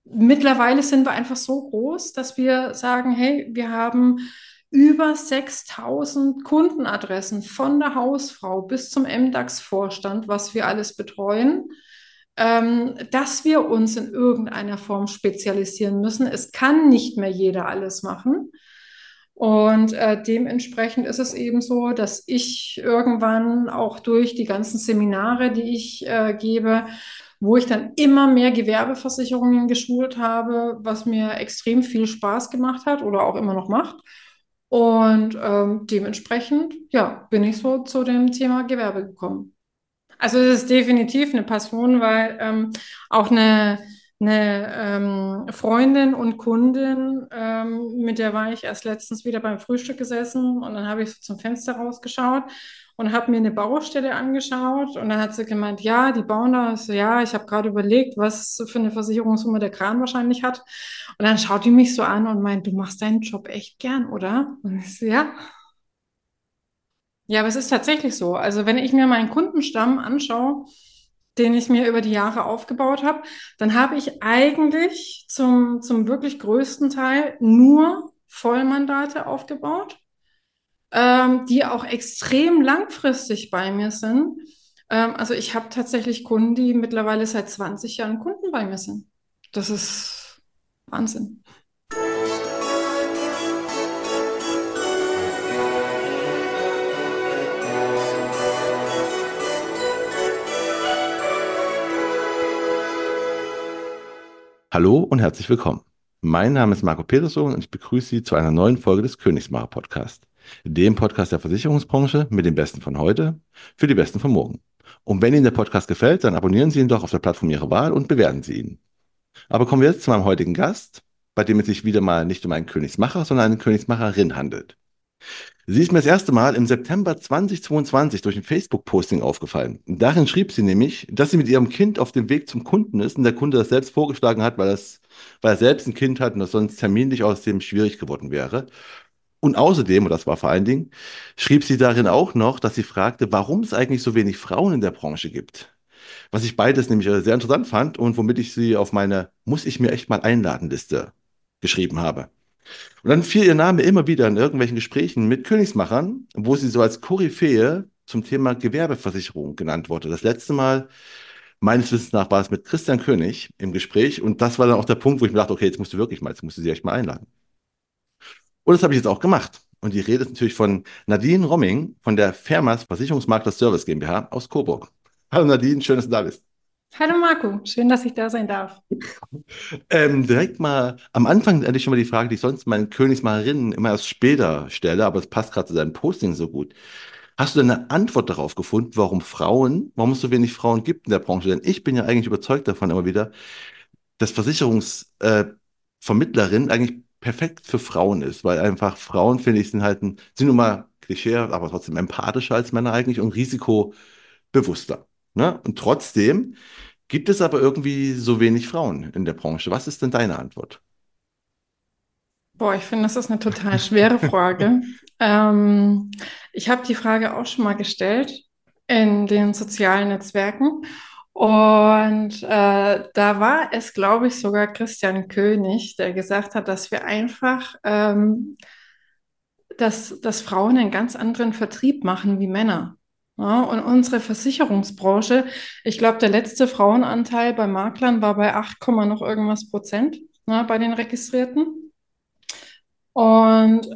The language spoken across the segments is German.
Mittlerweile sind wir einfach so groß, dass wir sagen, hey, wir haben über 6.000 Kundenadressen von der Hausfrau bis zum MDAX-Vorstand, was wir alles betreuen, dass wir uns in irgendeiner Form spezialisieren müssen. Es kann nicht mehr jeder alles machen. Und dementsprechend ist es eben so, dass ich irgendwann auch durch die ganzen Seminare, die ich gebe, wo ich dann immer mehr Gewerbeversicherungen geschult habe, was mir extrem viel Spaß gemacht hat oder auch immer noch macht. Und dementsprechend, ja, bin ich so zu dem Thema Gewerbe gekommen. Also es ist definitiv eine Passion, weil auch eine Freundin und Kundin, mit der war ich erst letztens wieder beim Frühstück gesessen und dann habe ich so zum Fenster rausgeschaut und habe mir eine Baustelle angeschaut und dann hat sie gemeint, ja, die bauen da. Ich so, ja, ich habe gerade überlegt, was für eine Versicherungssumme der Kran wahrscheinlich hat. Und dann schaut die mich so an und meint, du machst deinen Job echt gern, oder? Und ich so, ja. Ja, aber es ist tatsächlich so. Also wenn ich mir meinen Kundenstamm anschaue, den ich mir über die Jahre aufgebaut habe, dann habe ich eigentlich zum wirklich größten Teil nur Vollmandate aufgebaut, die auch extrem langfristig bei mir sind. Also ich habe tatsächlich Kunden, die mittlerweile seit 20 Jahren Kunden bei mir sind. Das ist Wahnsinn. Hallo und herzlich willkommen. Mein Name ist Marco Peterson und ich begrüße Sie zu einer neuen Folge des Königsmacher Podcast, dem Podcast der Versicherungsbranche mit den Besten von heute für die Besten von morgen. Und wenn Ihnen der Podcast gefällt, dann abonnieren Sie ihn doch auf der Plattform Ihrer Wahl und bewerten Sie ihn. Aber kommen wir jetzt zu meinem heutigen Gast, bei dem es sich wieder mal nicht um einen Königsmacher, sondern eine Königsmacherin handelt. Sie ist mir das erste Mal im September 2022 durch ein Facebook-Posting aufgefallen. Darin schrieb sie nämlich, dass sie mit ihrem Kind auf dem Weg zum Kunden ist und der Kunde das selbst vorgeschlagen hat, weil er selbst ein Kind hat und das sonst terminlich aus dem schwierig geworden wäre. Und außerdem, und das war vor allen Dingen, schrieb sie darin auch noch, dass sie fragte, warum es eigentlich so wenig Frauen in der Branche gibt. Was ich beides nämlich sehr interessant fand und womit ich sie auf meine Muss ich mir echt mal einladen Liste geschrieben habe. Und dann fiel ihr Name immer wieder in irgendwelchen Gesprächen mit Königsmachern, wo sie so als Koryphäe zum Thema Gewerbeversicherung genannt wurde. Das letzte Mal, meines Wissens nach, war es mit Christian König im Gespräch. Und das war dann auch der Punkt, wo ich mir dachte, okay, jetzt musst du wirklich mal, jetzt musst du sie echt mal einladen. Und das habe ich jetzt auch gemacht. Und die Rede ist natürlich von Nadine Romming von der Fermas Versicherungsmakler Service GmbH aus Coburg. Hallo Nadine, schön, dass du da bist. Hallo Marco, schön, dass ich da sein darf. Direkt mal am Anfang endlich schon mal die Frage, die ich sonst meinen Königsmacherinnen immer erst später stelle, aber es passt gerade zu deinem Posting so gut. Hast du denn eine Antwort darauf gefunden, warum es so wenig Frauen gibt in der Branche? Denn ich bin ja eigentlich überzeugt davon immer wieder, dass Versicherungsvermittlerin eigentlich perfekt für Frauen ist, weil einfach Frauen, finde ich, sind nun mal Klischee, aber trotzdem empathischer als Männer eigentlich und risikobewusster. Ne? Und trotzdem gibt es aber irgendwie so wenig Frauen in der Branche. Was ist denn deine Antwort? Boah, ich finde, das ist eine total schwere Frage. Ähm, Ich habe die Frage auch schon mal gestellt in den sozialen Netzwerken. Und da war es, glaube ich, sogar Christian König, der gesagt hat, dass wir einfach, dass Frauen einen ganz anderen Vertrieb machen wie Männer. Ja, und unsere Versicherungsbranche, ich glaube, der letzte Frauenanteil bei Maklern war bei 8, noch irgendwas Prozent, bei den Registrierten. Und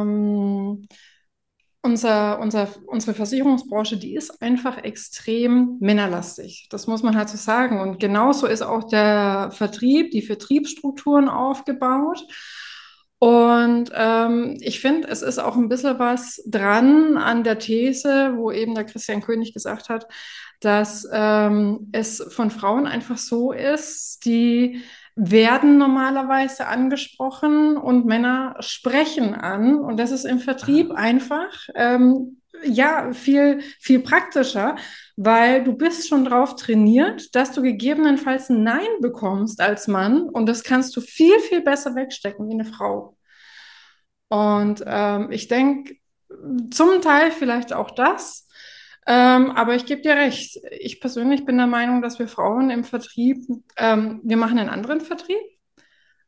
unsere Versicherungsbranche, die ist einfach extrem männerlastig. Das muss man halt so sagen. Und genauso ist auch der Vertrieb, die Vertriebsstrukturen aufgebaut. Und ich finde, es ist auch ein bisschen was dran an der These, wo eben der Christian König gesagt hat, dass es von Frauen einfach so ist, die werden normalerweise angesprochen und Männer sprechen an. Und das ist im Vertrieb Ah, einfach, ja, viel praktischer, weil du bist schon drauf trainiert, dass du gegebenenfalls ein Nein bekommst als Mann und das kannst du viel besser wegstecken wie eine Frau. Und ich denke, zum Teil vielleicht auch das. Aber ich gebe dir recht. Ich persönlich bin der Meinung, dass wir Frauen im Vertrieb, wir machen einen anderen Vertrieb.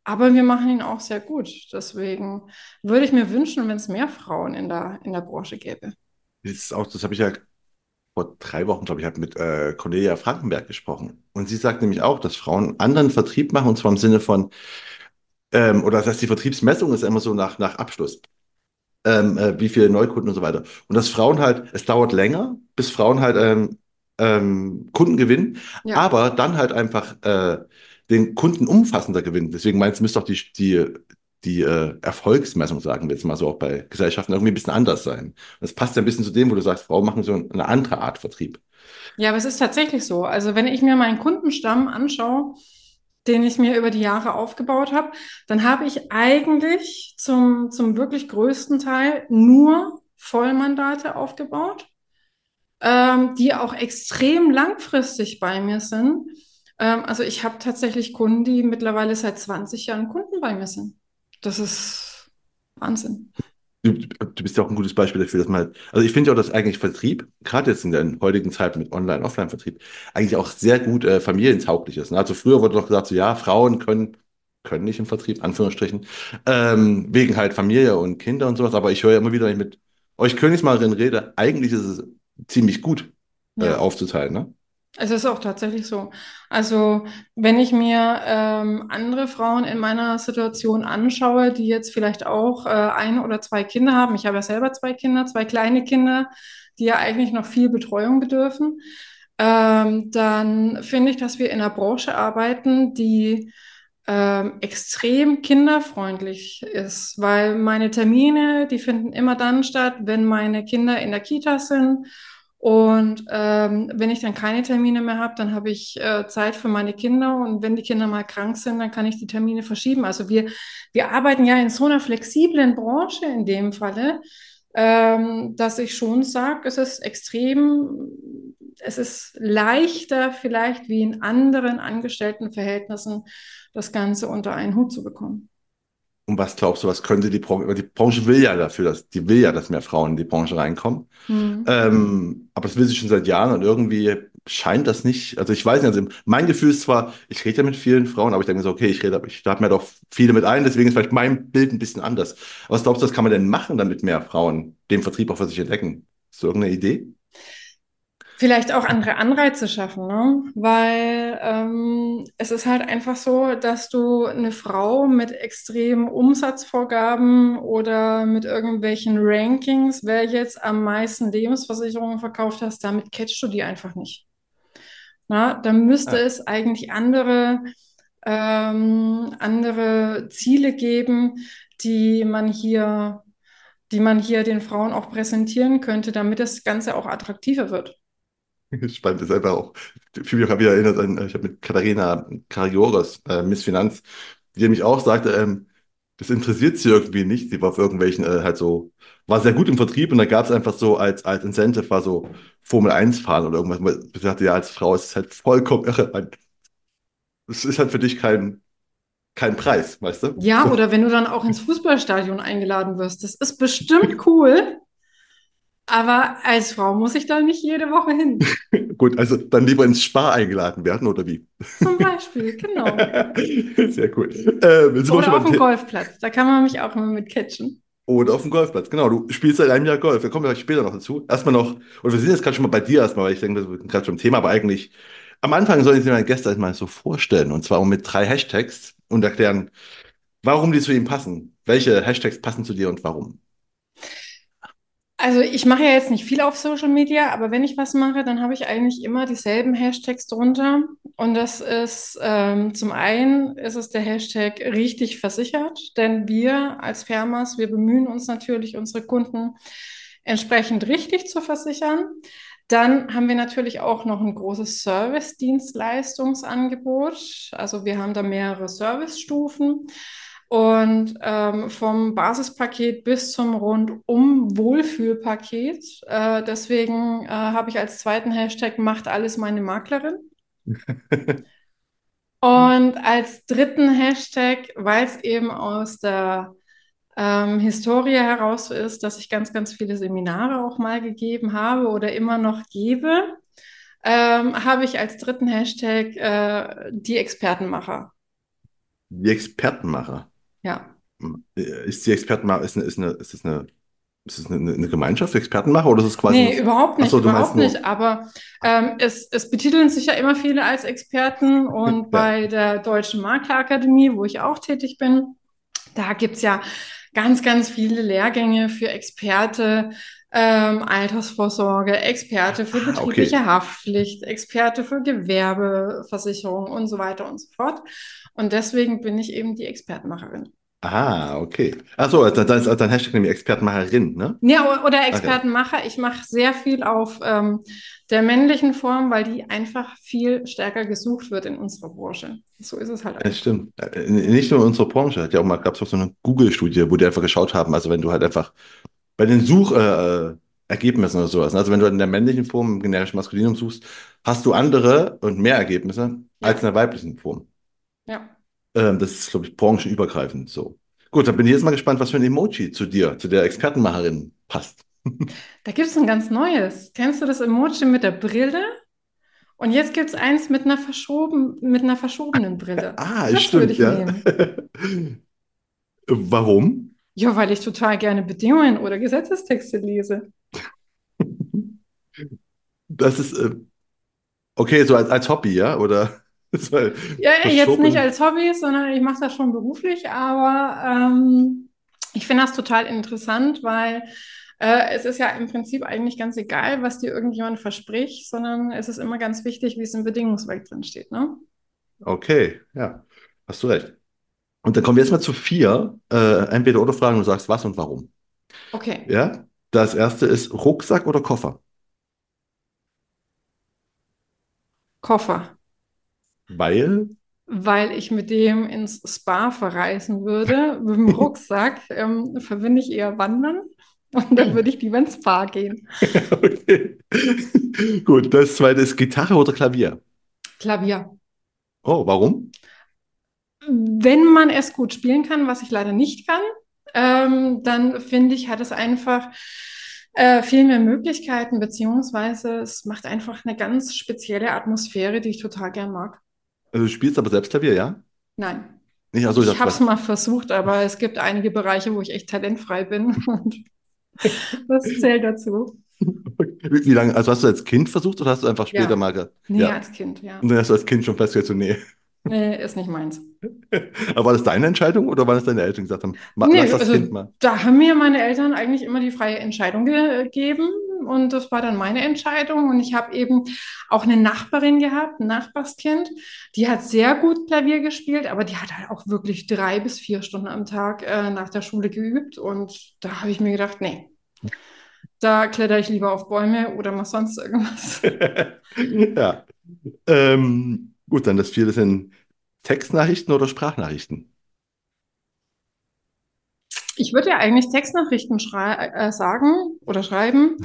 Aber wir machen ihn auch sehr gut. Deswegen würde ich mir wünschen, wenn es mehr Frauen in der Branche gäbe. Das habe ich ja vor 3 Wochen, glaube ich, habe mit Cornelia Frankenberg gesprochen. Und sie sagt nämlich auch, dass Frauen einen anderen Vertrieb machen, und zwar im Sinne von, oder das heißt, die Vertriebsmessung ist immer so nach Abschluss. Wie viele Neukunden und so weiter. Und dass Frauen halt, es dauert länger, bis Frauen halt Kunden gewinnen, Ja. aber dann halt einfach den Kunden umfassender gewinnen. Deswegen meinst du, müsste auch die Erfolgsmessung, sagen wir jetzt mal so, auch bei Gesellschaften irgendwie ein bisschen anders sein. Das passt ja ein bisschen zu dem, wo du sagst, Frauen machen so eine andere Art Vertrieb. Ja, aber es ist tatsächlich so. Also wenn ich mir meinen Kundenstamm anschaue, den ich mir über die Jahre aufgebaut habe, dann habe ich eigentlich zum wirklich größten Teil nur Vollmandate aufgebaut, die auch extrem langfristig bei mir sind. Also ich habe tatsächlich Kunden, die mittlerweile seit 20 Jahren Kunden bei mir sind. Das ist Wahnsinn. Du bist ja auch ein gutes Beispiel dafür, dass man halt, also ich finde ja auch, dass eigentlich Vertrieb, gerade jetzt in der heutigen Zeit mit Online-, Offline-Vertrieb, eigentlich auch sehr gut familientauglich ist. Ne? Also früher wurde doch gesagt, so ja, Frauen können nicht im Vertrieb, Anführungsstrichen, wegen halt Familie und Kinder und sowas, aber ich höre ja immer wieder, wenn ich mit euch Königsmacherin rede, eigentlich ist es ziemlich gut Ja. aufzuteilen, ne? Es ist auch tatsächlich so. Also, wenn ich mir andere Frauen in meiner Situation anschaue, die jetzt vielleicht auch ein oder zwei Kinder haben, ich habe ja selber zwei Kinder, zwei kleine Kinder, die ja eigentlich noch viel Betreuung bedürfen, dann finde ich, dass wir in einer Branche arbeiten, die extrem kinderfreundlich ist, weil meine Termine, die finden immer dann statt, wenn meine Kinder in der Kita sind. Und wenn ich dann keine Termine mehr habe, dann habe ich Zeit für meine Kinder. Und wenn die Kinder mal krank sind, dann kann ich die Termine verschieben. Also wir arbeiten ja in so einer flexiblen Branche in dem Falle, dass ich schon sage, es ist leichter vielleicht wie in anderen Angestelltenverhältnissen das Ganze unter einen Hut zu bekommen. Und was glaubst du, was könnte die Branche will ja dafür, die will ja, dass mehr Frauen in die Branche reinkommen. Hm. Aber das will sie schon seit Jahren und irgendwie scheint das nicht. Also ich weiß nicht, also mein Gefühl ist zwar, ich rede ja mit vielen Frauen, aber ich denke mir so, okay, ich lade mir doch viele mit ein, deswegen ist vielleicht mein Bild ein bisschen anders. Aber was glaubst du, was kann man denn machen, damit mehr Frauen den Vertrieb auch für sich entdecken? Hast du irgendeine Idee? Vielleicht auch andere Anreize schaffen, ne? Weil es ist halt einfach so, dass du eine Frau mit extremen Umsatzvorgaben oder mit irgendwelchen Rankings, wer jetzt am meisten Lebensversicherungen verkauft hast, damit catchst du die einfach nicht. Na, da müsste Ah. es eigentlich andere Ziele geben, die man hier, die man hier den Frauen auch präsentieren könnte, damit das Ganze auch attraktiver wird. Spannend ist einfach auch, für mich auch wieder erinnert an, ich habe mit Katharina Karioros, Miss Finanz, die nämlich auch sagte, das interessiert sie irgendwie nicht. Sie war auf irgendwelchen halt so, war sehr gut im Vertrieb und da gab es einfach so als Incentive war so Formel Eins fahren oder irgendwas. Sie sagte, ja, als Frau ist es halt vollkommen irre. Es ist halt für dich kein Preis, weißt du? Ja, So, oder wenn du dann auch ins Fußballstadion eingeladen wirst, das ist bestimmt cool, aber als Frau muss ich da nicht jede Woche hin. gut, also dann lieber ins Spar eingeladen werden oder wie? Zum Beispiel, genau. Sehr cool. Jetzt sind wir schon Oder auf beim dem Thema. Golfplatz, da kann man mich auch immer mit catchen. Oder auf dem Golfplatz, genau. Du spielst seit einem Jahr Golf. Da kommen wir später noch dazu. Erstmal noch, und wir sind jetzt gerade schon mal bei dir erstmal, weil ich denke, wir sind gerade schon im Thema, aber eigentlich am Anfang soll ich dir meine Gäste mal so vorstellen. Und zwar mit 3 Hashtags und erklären, warum die zu ihm passen. Welche Hashtags passen zu dir und warum? Also ich mache ja jetzt nicht viel auf Social Media, aber wenn ich was mache, dann habe ich eigentlich immer dieselben Hashtags drunter. Und das ist zum einen ist es der Hashtag richtig versichert, denn wir als Firmas, wir bemühen uns natürlich, unsere Kunden entsprechend richtig zu versichern. Dann haben wir natürlich auch noch ein großes Service-Dienstleistungsangebot. Also wir haben da mehrere Servicestufen. Und vom Basispaket bis zum Rundum-Wohlfühlpaket. Deswegen habe ich als zweiten Hashtag macht alles meine Maklerin. Und als dritten Hashtag, weil es eben aus der Historie heraus so ist, dass ich ganz, ganz viele Seminare auch mal gegeben habe oder immer noch gebe, habe ich als dritten Hashtag die Expertenmacher. Die Expertenmacher. Ja. Ist die Expertenmacher, ist es eine Gemeinschaft, Expertenmacher, oder ist es quasi Nee, nur, ach so, du meinst überhaupt nicht. nur, Aber es betiteln sich ja immer viele als Experten und ja. bei der Deutschen Maklerakademie, wo ich auch tätig bin, da gibt es ja ganz, ganz viele Lehrgänge für Experte, Altersvorsorge, Experte für Ah, okay. betriebliche Haftpflicht, Experte für Gewerbeversicherung und so weiter und so fort. Und deswegen bin ich eben die Expertenmacherin. Ah, okay. Ach so, dann ist dein Hashtag nämlich Expertenmacherin, ne? Ja, oder Ah, genau. Expertenmacher. Ich mache sehr viel auf der männlichen Form, weil die einfach viel stärker gesucht wird in unserer Branche. So ist es halt Das einfach. stimmt. Nicht nur in unserer Branche, hat ja auch mal, gab es auch so eine Google-Studie, wo die einfach geschaut haben, also wenn du halt einfach bei den Ergebnissen oder sowas, ne? Also wenn du in der männlichen Form im generischen Maskulinum suchst, hast du andere und mehr Ergebnisse als in Ja, der weiblichen Form. ja. Das ist, glaube ich, branchenübergreifend so. Gut, dann bin ich jetzt mal gespannt, was für ein Emoji zu dir, zu der Expertenmacherin passt. Da gibt es ein ganz neues. Kennst du das Emoji mit der Brille? Und jetzt gibt es eins mit einer verschobenen Brille. Ah, Das würde stimmt, ich ja. nehmen. Warum? Ja, weil ich total gerne Bedingungen oder Gesetzestexte lese. Das ist, okay, so als Hobby, ja? Oder so Ja, jetzt nicht verschoben. als Hobby, sondern ich mache das schon beruflich, aber ich finde das total interessant, weil es ist ja im Prinzip eigentlich ganz egal, was dir irgendjemand verspricht, sondern es ist immer ganz wichtig, wie es im Bedingungswerk drin steht, ne? Okay, ja, hast du recht. Und dann kommen wir jetzt mal zu vier Entweder-oder-Fragen. Du sagst was und warum. Okay, Ja, das erste ist Rucksack oder Koffer? Koffer, Weil, weil ich mit dem ins Spa verreisen würde. Mit dem Rucksack verbinde ich eher Wandern und dann würde ich lieber ins Spa gehen. okay. Gut, das zweite ist Gitarre oder Klavier? Klavier. Oh, warum? Wenn man es gut spielen kann, was ich leider nicht kann, dann finde ich, hat es einfach viel mehr Möglichkeiten, beziehungsweise es macht einfach eine ganz spezielle Atmosphäre, die ich total gern mag. Also du spielst aber selbst Klavier, ja? Nein, Nicht, also ich ich dachte, habe es was? mal versucht, aber es gibt einige Bereiche, wo ich echt talentfrei bin und das zählt dazu. Wie lange, also hast du als Kind versucht oder hast du einfach später Ja, mal, nee, ja. als Kind, ja. Und dann hast du als Kind schon festgestellt, so, nee. Nee, ist nicht meins. Aber war das deine Entscheidung oder waren das deine Eltern, die gesagt haben, lass Nee, das also Kind mal"? da haben mir meine Eltern eigentlich immer die freie Entscheidung gegeben und das war dann meine Entscheidung. Und ich habe eben auch eine Nachbarin gehabt, ein Nachbarskind, die hat sehr gut Klavier gespielt, aber die hat halt auch wirklich 3 bis 4 Stunden am Tag nach der Schule geübt. Und da habe ich mir gedacht, nee, da kletter ich lieber auf Bäume oder mach sonst irgendwas. Ja. Gut, dann das vierte sind Textnachrichten oder Sprachnachrichten. Ich würde ja eigentlich Textnachrichten sagen oder schreiben,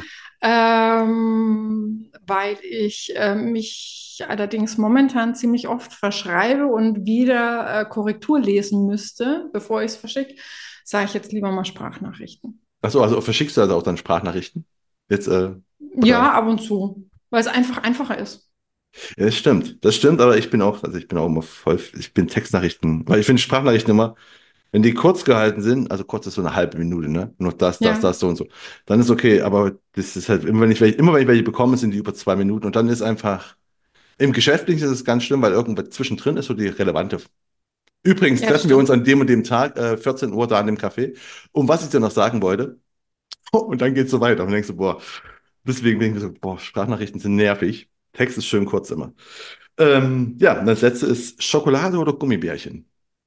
weil ich mich allerdings momentan ziemlich oft verschreibe und wieder Korrektur lesen müsste, bevor ich es verschicke, sage ich jetzt lieber mal Sprachnachrichten. Achso, also verschickst du also auch dann Sprachnachrichten? Jetzt, Ja, oder? ab und zu, weil es einfach einfacher ist. Ja, das stimmt, aber ich bin auch immer voll, ich bin Textnachrichten, weil ich finde Sprachnachrichten immer, wenn die kurz gehalten sind, also kurz ist so eine halbe Minute, ne? Nur Ja, so und so, dann ist okay, aber das ist halt, immer wenn ich welche bekomme, sind die über 2 Minuten und dann ist einfach, im Geschäftlichen ist es ganz schlimm, weil irgendwas zwischendrin ist so die relevante. Übrigens ja, das treffen wir uns stimmt. an dem und dem Tag, 14 Uhr da an dem Café. Und was ich dir noch sagen wollte, und dann geht's so weiter. Und dann denkst du, boah, deswegen bin ich so, boah, Sprachnachrichten sind nervig. Text ist schön kurz immer. Ja, und das letzte ist Schokolade oder Gummibärchen.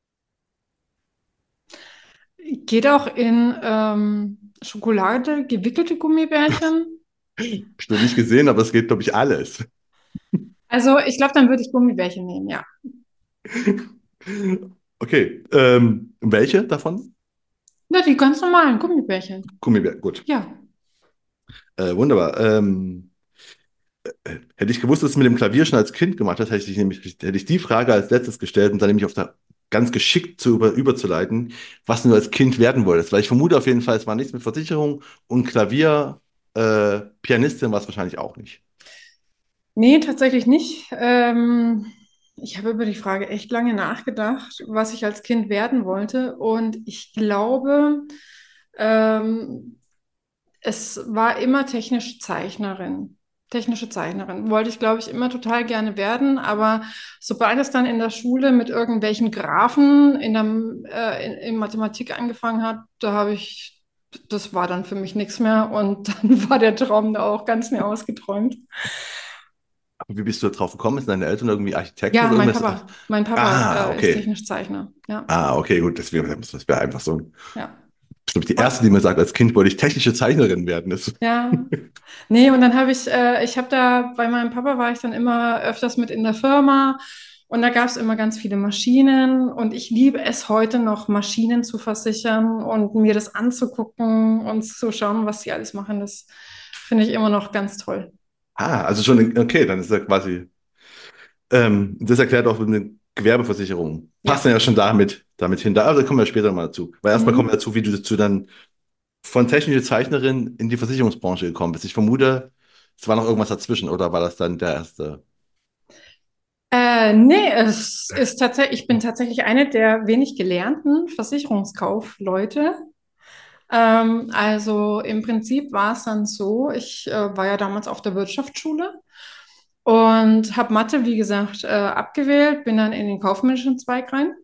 Geht auch in Schokolade gewickelte Gummibärchen. Bestimmt nicht gesehen, aber es geht, glaube ich, alles. Also ich glaube, dann würde ich Gummibärchen nehmen, ja. Okay, welche davon? Ja, die ganz normalen Gummibärchen. Gummibärchen, gut. Ja. Wunderbar. Hätte ich gewusst, dass du es mit dem Klavier schon als Kind gemacht hast, hätte ich die Frage als letztes gestellt und dann nämlich auf der ganz geschickt überzuleiten, was du als Kind werden wolltest. Weil ich vermute auf jeden Fall, es war nichts mit Versicherung und Klavier, Pianistin war es wahrscheinlich auch nicht. Nee, tatsächlich nicht. Ich habe über die Frage echt lange nachgedacht, was ich als Kind werden wollte. Und ich glaube, ähm, es war immer technische Zeichnerin. Technische Zeichnerin wollte ich, glaube ich, immer total gerne werden. Aber sobald es dann in der Schule mit irgendwelchen Graphen in Mathematik angefangen hat, das war dann für mich nichts mehr. Und dann war der Traum da auch ganz schnell ausgeträumt. Aber wie bist du da drauf gekommen? Sind deine Eltern irgendwie Architekten Ja, oder irgendwas? Mein Papa, Ah, ist okay. technisch Zeichner. Ja, Ah, okay, gut. Das wäre einfach so. ja. Ich glaube, die erste, die mir sagt, als Kind wollte ich technische Zeichnerin werden. Das, Ja, nee, und dann ich habe da, bei meinem Papa war ich dann immer öfters mit in der Firma und da gab es immer ganz viele Maschinen und ich liebe es heute noch, Maschinen zu versichern und mir das anzugucken und zu schauen, was sie alles machen. Das finde ich immer noch ganz toll. also schon, okay, dann ist ja quasi, das erklärt auch eine Gewerbeversicherung. Passt dann Ja. ja schon damit hin. Also kommen wir später mal dazu. Weil erstmal kommen wir Mhm. dazu, wie du dazu dann von technische Zeichnerin in die Versicherungsbranche gekommen bist. Ich vermute, es war noch irgendwas dazwischen oder war das dann der erste? Nee, es ist tatsächlich, ich bin tatsächlich eine der wenig gelernten Versicherungskaufleute. Also im Prinzip war es dann so, ich war ja damals auf der Wirtschaftsschule und habe Mathe, wie gesagt, abgewählt, bin dann in den kaufmännischen Zweig rein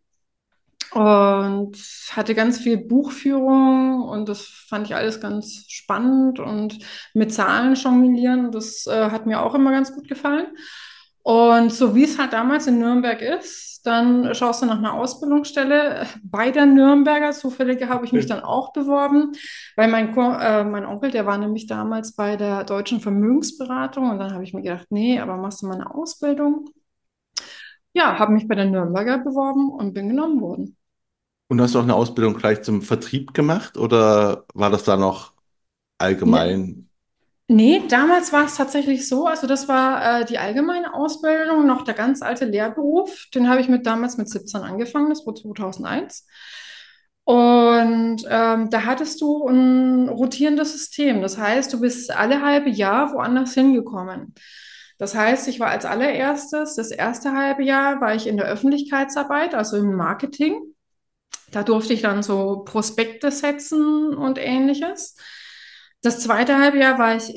und hatte ganz viel Buchführung und das fand ich alles ganz spannend und mit Zahlen jonglieren, das hat mir auch immer ganz gut gefallen. Und so wie es halt damals in Nürnberg ist, dann schaust du nach einer Ausbildungsstelle bei der Nürnberger. Zufällig habe ich mich dann auch beworben, weil mein Onkel, der war nämlich damals bei der Deutschen Vermögensberatung und dann habe ich mir gedacht, nee, aber machst du mal eine Ausbildung? Ja, habe mich bei der Nürnberger beworben und bin genommen worden. Und hast du auch eine Ausbildung gleich zum Vertrieb gemacht oder war das da noch Ne, allgemein? Nee, damals war es tatsächlich so, also das war die allgemeine Ausbildung, noch der ganz alte Lehrberuf, den habe ich damals mit 17 angefangen, das war 2001. Und da hattest du ein rotierendes System, das heißt, du bist alle halbe Jahr woanders hingekommen. Das heißt, ich war als allererstes, das erste halbe Jahr war ich in der Öffentlichkeitsarbeit, also im Marketing. Da durfte ich dann so Prospekte setzen und ähnliches. Das zweite Halbjahr war ich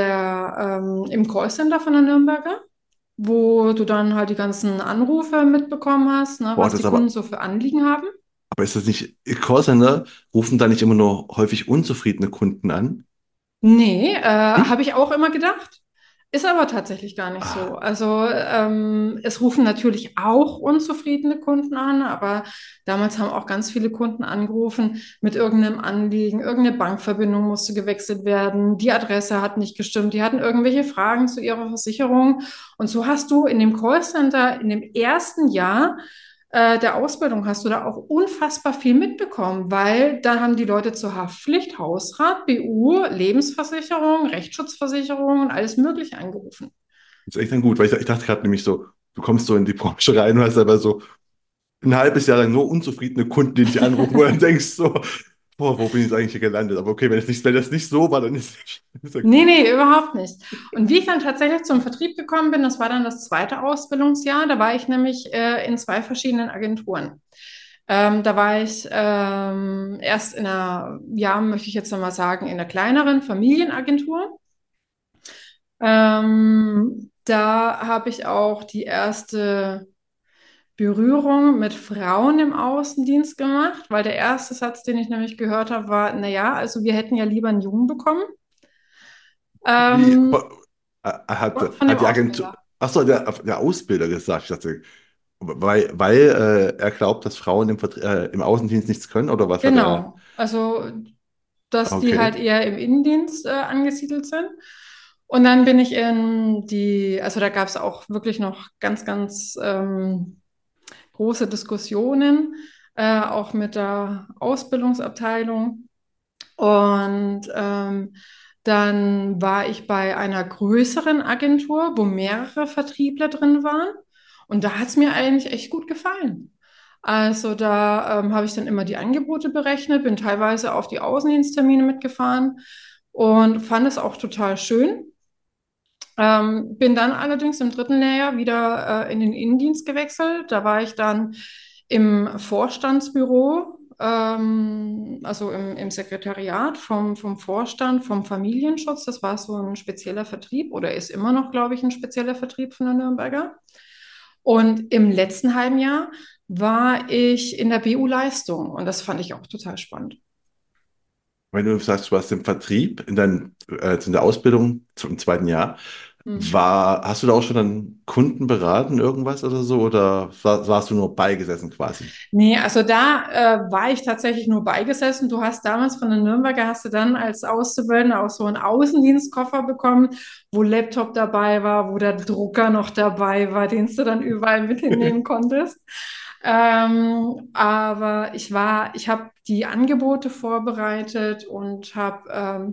im Callcenter von der Nürnberger, wo du dann halt die ganzen Anrufe mitbekommen hast, ne, Boah, was das die ist Kunden so für Anliegen haben. aber ist das nicht, Callcenter rufen da nicht immer nur häufig unzufriedene Kunden an? Nee, Nicht? habe ich auch immer gedacht. Ist aber tatsächlich gar nicht so. Ah, Also es rufen natürlich auch unzufriedene Kunden an, aber damals haben auch ganz viele Kunden angerufen mit irgendeinem Anliegen. Irgendeine Bankverbindung musste gewechselt werden, die Adresse hat nicht gestimmt, die hatten irgendwelche Fragen zu ihrer Versicherung. Und so hast du in dem Callcenter in dem ersten Jahr der Ausbildung hast du da auch unfassbar viel mitbekommen, weil da haben die Leute zur Haftpflicht, Hausrat, BU, Lebensversicherung, Rechtsschutzversicherung und alles Mögliche angerufen. das ist echt dann gut, weil ich dachte gerade nämlich so, du kommst so in die Branche rein und hast aber so ein halbes Jahr lang nur unzufriedene Kunden, die dich anrufen, wo du dann denkst so, boah, wo bin ich jetzt eigentlich hier gelandet? Aber okay, wenn das nicht so war, dann ist ja Nee, gut. nee, überhaupt nicht. Und wie ich dann tatsächlich zum Vertrieb gekommen bin, das war dann das zweite Ausbildungsjahr. Da war ich nämlich in zwei verschiedenen Agenturen. Da war ich erst in einer, ja, möchte ich jetzt nochmal sagen, in einer kleineren Familienagentur. Da habe ich auch die erste Berührung mit Frauen im Außendienst gemacht, weil der erste Satz, den ich nämlich gehört habe, war, naja, also wir hätten ja lieber einen Jungen bekommen. Wie, Ähm, von dem hat die Agentur, Ausbilder. ach so, der Ausbilder gesagt, ich dachte, weil er glaubt, dass Frauen im Außendienst nichts können oder was hat er? Genau. Also, dass die Okay. halt eher im Innendienst angesiedelt sind. Und dann bin ich also da gab es auch wirklich noch ganz große Diskussionen, auch mit der Ausbildungsabteilung. Und dann war ich bei einer größeren Agentur, wo mehrere Vertriebler drin waren. Und da hat es mir eigentlich echt gut gefallen. Also da habe ich dann immer die Angebote berechnet, bin teilweise auf die Außendiensttermine mitgefahren und fand es auch total schön. Bin dann allerdings im dritten Lehrjahr wieder in den Innendienst gewechselt. Da war ich dann im Vorstandsbüro, also im Sekretariat vom Vorstand, vom Familienschutz. Das war so ein spezieller Vertrieb oder ist immer noch, glaube ich, ein spezieller Vertrieb von der Nürnberger. Und im letzten halben Jahr war ich in der BU-Leistung und das fand ich auch total spannend. Wenn du sagst, du warst im Vertrieb in der Ausbildung zum zweiten Jahr, Hm. hast du da auch schon dann Kunden beraten, irgendwas oder so, oder warst du nur beigesessen quasi? Nee, also da war ich tatsächlich nur beigesessen. Du hast damals von der Nürnberger, hast du dann als Auszubildender auch so einen Außendienstkoffer bekommen, wo Laptop dabei war, wo der Drucker noch dabei war, den du dann überall mit hinnehmen konntest. Aber ich habe die Angebote vorbereitet und habe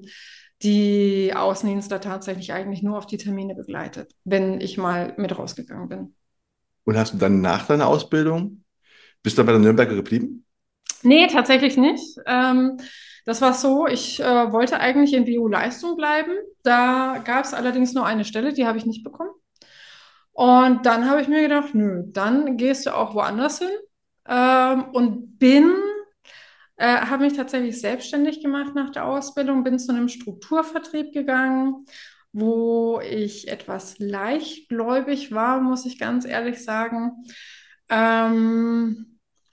die Außendienstler tatsächlich eigentlich nur auf die Termine begleitet, wenn ich mal mit rausgegangen bin. Und hast du dann nach deiner Ausbildung, bist du dann bei der Nürnberger geblieben? Nee, tatsächlich nicht. Das war so, ich wollte eigentlich in BU-Leistung bleiben. Da gab es allerdings nur eine Stelle, die habe ich nicht bekommen. Und dann habe ich mir gedacht, nö, dann gehst du auch woanders hin. Und habe mich tatsächlich selbstständig gemacht nach der Ausbildung, bin zu einem Strukturvertrieb gegangen, wo ich etwas leichtgläubig war, muss ich ganz ehrlich sagen. Ähm,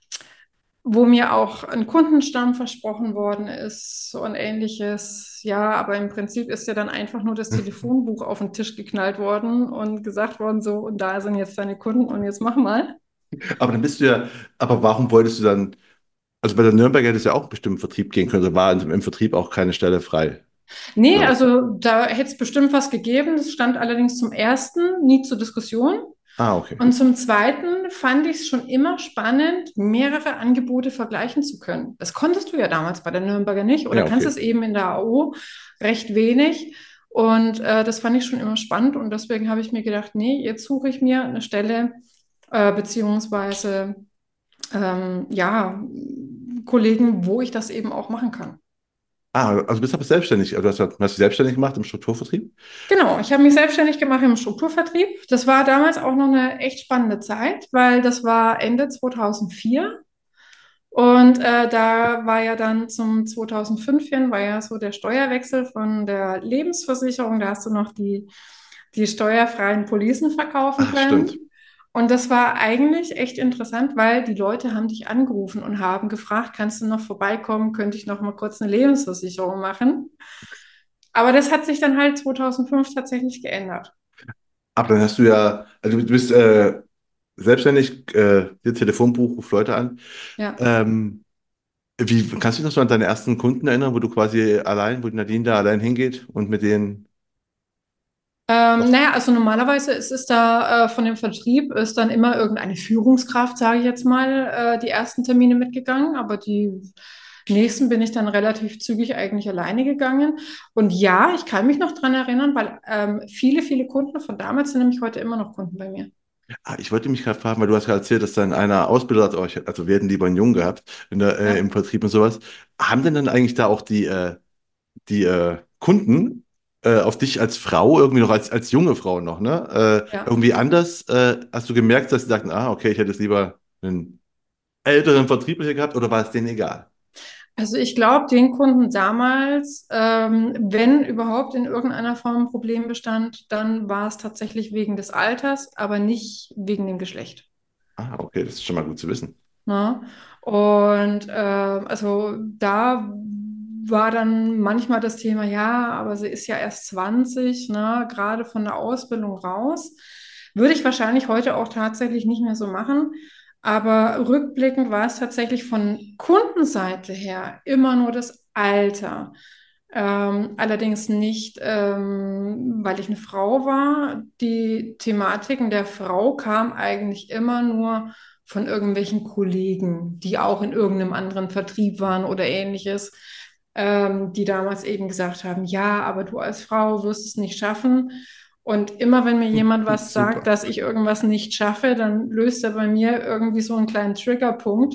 Wo mir auch ein Kundenstamm versprochen worden ist und ähnliches. Ja, aber im Prinzip ist ja dann einfach nur das Telefonbuch auf den Tisch geknallt worden und gesagt worden, so, und da sind jetzt deine Kunden und jetzt mach mal. Aber dann bist du ja, aber warum wolltest du dann, also bei der Nürnberger hättest du ja auch bestimmt im Vertrieb gehen können, also war im Vertrieb auch keine Stelle frei, Nee, oder was? also da hätte es bestimmt was gegeben. Das stand allerdings zum ersten nie zur Diskussion. Ah, okay. Und zum Zweiten fand ich es schon immer spannend, mehrere Angebote vergleichen zu können. Das konntest du ja damals bei der Nürnberger nicht oder Ja, kannst okay. es eben in der AO recht wenig. Und das fand ich schon immer spannend und deswegen habe ich mir gedacht, nee, jetzt suche ich mir eine Stelle beziehungsweise ja, Kollegen, wo ich das eben auch machen kann. Ah, also bist du aber selbstständig, also hast dich selbstständig gemacht im Strukturvertrieb? Genau, ich habe mich selbstständig gemacht im Strukturvertrieb. Das war damals auch noch eine echt spannende Zeit, weil das war Ende 2004. Und da war ja dann zum 2005 hin, war ja so der Steuerwechsel von der Lebensversicherung. Da hast du noch die steuerfreien Policen verkaufen Ah, stimmt. können. Und das war eigentlich echt interessant, weil die Leute haben dich angerufen und haben gefragt, kannst du noch vorbeikommen? Könnte ich noch mal kurz eine Lebensversicherung machen? Aber das hat sich dann halt 2005 tatsächlich geändert. Aber dann hast du ja, also du bist selbstständig, hier Telefonbuch, ruf Leute an. Ja. Ähm, kannst du dich noch so an deine ersten Kunden erinnern, wo du quasi allein, wo die Nadine da allein hingeht und mit denen auf. Naja, also normalerweise ist es da von dem Vertrieb ist dann immer irgendeine Führungskraft, sage ich jetzt mal, die ersten Termine mitgegangen, aber die nächsten bin ich dann relativ zügig eigentlich alleine gegangen. Und ja, ich kann mich noch dran erinnern, weil viele Kunden von damals sind nämlich heute immer noch Kunden bei mir. Ah, ich wollte mich gerade fragen, weil du hast gerade erzählt, dass dann einer Ausbilder hat, also wir hätten lieber einen Jungen gehabt Ja, im Vertrieb und sowas. Haben denn dann eigentlich da auch die Kunden auf dich als Frau, irgendwie noch als junge Frau noch, ne? ja. Irgendwie anders, hast du gemerkt, dass sie sagten, ah, okay, ich hätte es lieber einen älteren Vertriebler gehabt oder war es denen egal? Also ich glaube, den Kunden damals, wenn überhaupt in irgendeiner Form ein Problem bestand, dann war es tatsächlich wegen des Alters, aber nicht wegen dem Geschlecht. Ah, okay, das ist schon mal gut zu wissen. Ne? Und also da war dann manchmal das Thema, ja, aber sie ist ja erst 20, ne, gerade von der Ausbildung raus. Würde ich wahrscheinlich heute auch tatsächlich nicht mehr so machen. Aber rückblickend war es tatsächlich von Kundenseite her immer nur das Alter. Allerdings nicht, weil ich eine Frau war. Die Thematiken der Frau kamen eigentlich immer nur von irgendwelchen Kollegen, die auch in irgendeinem anderen Vertrieb waren oder ähnliches, die damals eben gesagt haben, ja, aber du als Frau wirst es nicht schaffen. Und immer wenn mir jemand was sagt, Super. dass ich irgendwas nicht schaffe, dann löst er bei mir irgendwie so einen kleinen Triggerpunkt,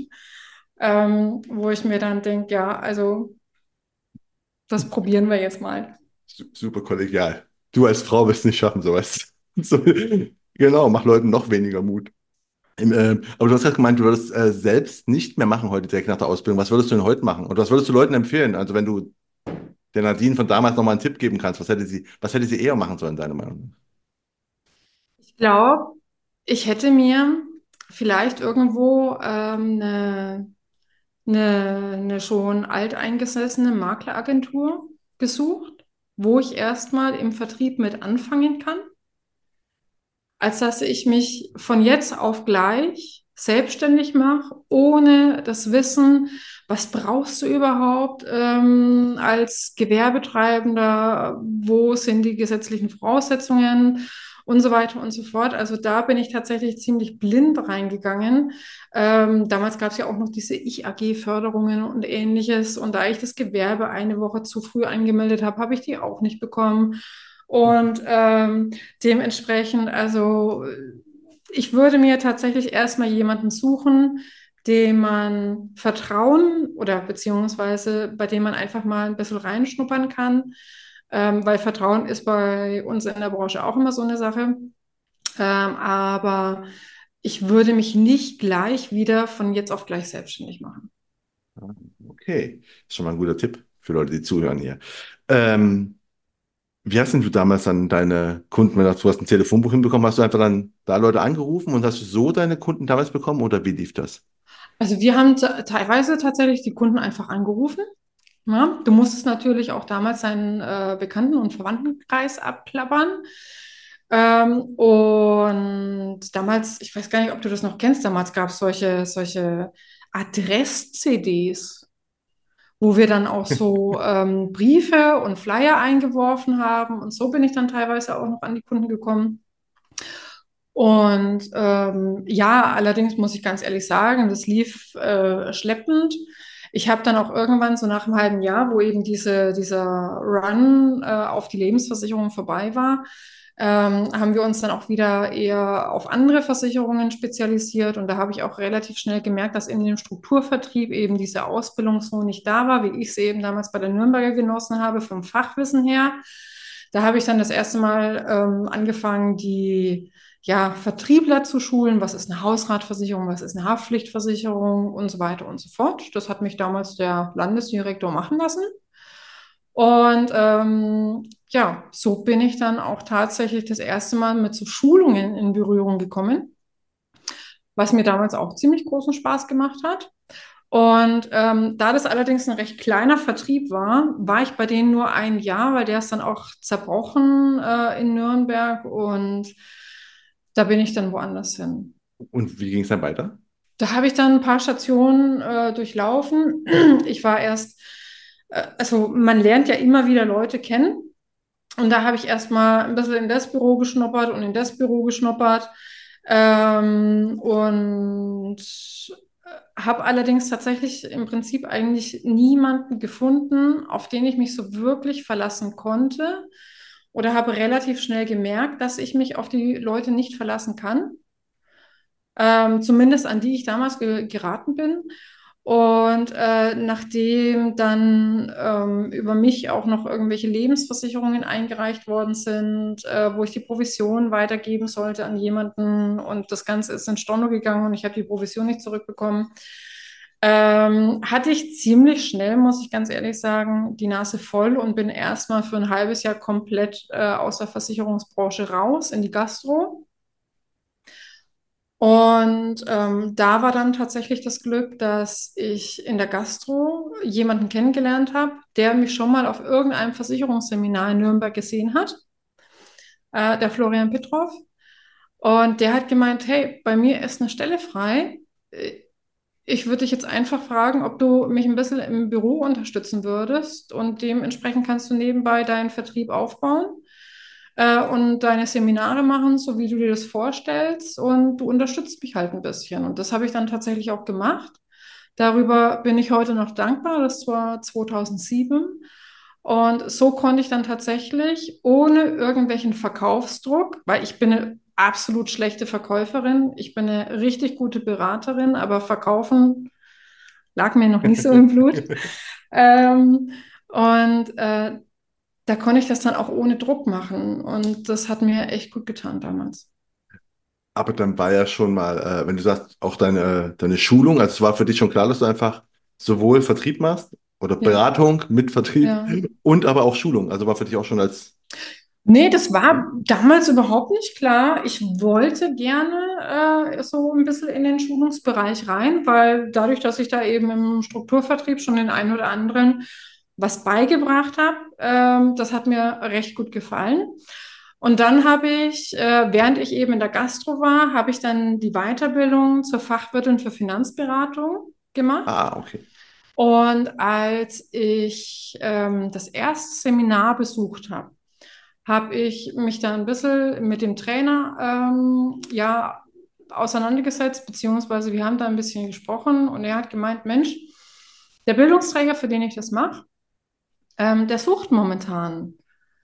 wo ich mir dann denke, ja, also das probieren wir jetzt mal. Super kollegial. Du als Frau wirst es nicht schaffen, sowas. So, genau, mach Leuten noch weniger Mut. Aber du hast gerade gemeint, du würdest selbst nicht mehr machen heute direkt nach der Ausbildung. Was würdest du denn heute machen? Und was würdest du Leuten empfehlen? Also wenn du der Nadine von damals nochmal einen Tipp geben kannst, was hätte sie eher machen sollen, deiner Meinung nach? Ich glaube, ich hätte mir vielleicht irgendwo eine schon alteingesessene Makleragentur gesucht, wo ich erstmal im Vertrieb mit anfangen kann, als dass ich mich von jetzt auf gleich selbstständig mache, ohne das Wissen, was brauchst du überhaupt als Gewerbetreibender, wo sind die gesetzlichen Voraussetzungen und so weiter und so fort. Also da bin ich tatsächlich ziemlich blind reingegangen. Damals gab es ja auch noch diese Ich-AG-Förderungen und ähnliches. Und da ich das Gewerbe eine Woche zu früh angemeldet habe, habe ich die auch nicht bekommen. Und dementsprechend, also ich würde mir tatsächlich erstmal jemanden suchen, dem man vertrauen oder beziehungsweise bei dem man einfach mal ein bisschen reinschnuppern kann, weil Vertrauen ist bei uns in der Branche auch immer so eine Sache. Aber ich würde mich nicht gleich wieder von jetzt auf gleich selbstständig machen. Okay, ist schon mal ein guter Tipp für Leute, die zuhören hier. Ähm, Wie hast denn du damals dann deine Kunden, wenn du hast ein Telefonbuch hinbekommen, hast du einfach dann da Leute angerufen und hast du so deine Kunden damals bekommen oder wie lief das? Also wir haben teilweise tatsächlich die Kunden einfach angerufen. Ja, du musstest natürlich auch damals deinen Bekannten- und Verwandtenkreis abklappern. Und damals, ich weiß gar nicht, ob du das noch kennst, damals gab es solche Adress-CDs, wo wir dann auch so Briefe und Flyer eingeworfen haben. Und so bin ich dann teilweise auch noch an die Kunden gekommen. Und ja, allerdings muss ich ganz ehrlich sagen, das lief schleppend. Ich habe dann auch irgendwann so nach einem halben Jahr, wo eben dieser Run auf die Lebensversicherung vorbei war, haben wir uns dann auch wieder eher auf andere Versicherungen spezialisiert. Und da habe ich auch relativ schnell gemerkt, dass in dem Strukturvertrieb eben diese Ausbildung so nicht da war, wie ich sie eben damals bei der Nürnberger genossen habe, vom Fachwissen her. Da habe ich dann das erste Mal angefangen, die ja, Vertriebler zu schulen, was ist eine Hausratversicherung, was ist eine Haftpflichtversicherung und so weiter und so fort. Das hat mich damals der Landesdirektor machen lassen. Und ja, so bin ich dann auch tatsächlich das erste Mal mit so Schulungen in Berührung gekommen, was mir damals auch ziemlich großen Spaß gemacht hat. Und da das allerdings ein recht kleiner Vertrieb war, war ich bei denen nur ein Jahr, weil der ist dann auch zerbrochen in Nürnberg und da bin ich dann woanders hin. Und wie ging es dann weiter? Da habe ich dann ein paar Stationen durchlaufen. Ich war erst, also man lernt ja immer wieder Leute kennen. Und da habe ich erst mal ein bisschen in das Büro geschnuppert und in das Büro geschnuppert. Und habe allerdings tatsächlich im Prinzip eigentlich niemanden gefunden, auf den ich mich so wirklich verlassen konnte. Oder habe relativ schnell gemerkt, dass ich mich auf die Leute nicht verlassen kann, zumindest an die ich damals geraten bin. Und nachdem dann über mich auch noch irgendwelche Lebensversicherungen eingereicht worden sind, wo ich die Provision weitergeben sollte an jemanden und das Ganze ist in Storno gegangen und ich habe die Provision nicht zurückbekommen, hatte ich ziemlich schnell, muss ich ganz ehrlich sagen, die Nase voll und bin erstmal für ein halbes Jahr komplett aus der Versicherungsbranche raus in die Gastro. Und da war dann tatsächlich das Glück, dass ich in der Gastro jemanden kennengelernt habe, der mich schon mal auf irgendeinem Versicherungsseminar in Nürnberg gesehen hat, der Florian Petrov. Und der hat gemeint, hey, bei mir ist eine Stelle frei. Ich würde dich jetzt einfach fragen, ob du mich ein bisschen im Büro unterstützen würdest und dementsprechend kannst du nebenbei deinen Vertrieb aufbauen und deine Seminare machen, so wie du dir das vorstellst und du unterstützt mich halt ein bisschen. Und das habe ich dann tatsächlich auch gemacht. Darüber bin ich heute noch dankbar. Das war 2007. Und so konnte ich dann tatsächlich ohne irgendwelchen Verkaufsdruck, weil ich bin eine absolut schlechte Verkäuferin, ich bin eine richtig gute Beraterin, aber verkaufen lag mir noch nicht so im Blut. Ähm, und da konnte ich das dann auch ohne Druck machen. Und das hat mir echt gut getan damals. Aber dann war ja schon mal, wenn du sagst, auch deine Schulung, also es war für dich schon klar, dass du einfach sowohl Vertrieb machst oder Ja, Beratung mit Vertrieb ja. und aber auch Schulung. Also war für dich auch schon als, Nee, das ja? war damals überhaupt nicht klar. Ich wollte gerne so ein bisschen in den Schulungsbereich rein, weil dadurch, dass ich da eben im Strukturvertrieb schon den einen oder anderen was beigebracht habe, das hat mir recht gut gefallen. Und dann habe ich, während ich eben in der Gastro war, habe ich dann die Weiterbildung zur Fachwirtin für Finanzberatung gemacht. Ah, okay. Und als ich das erste Seminar besucht habe, habe ich mich dann ein bisschen mit dem Trainer ja, auseinandergesetzt, beziehungsweise wir haben da ein bisschen gesprochen und er hat gemeint, Mensch, der Bildungsträger, für den ich das mache, der sucht momentan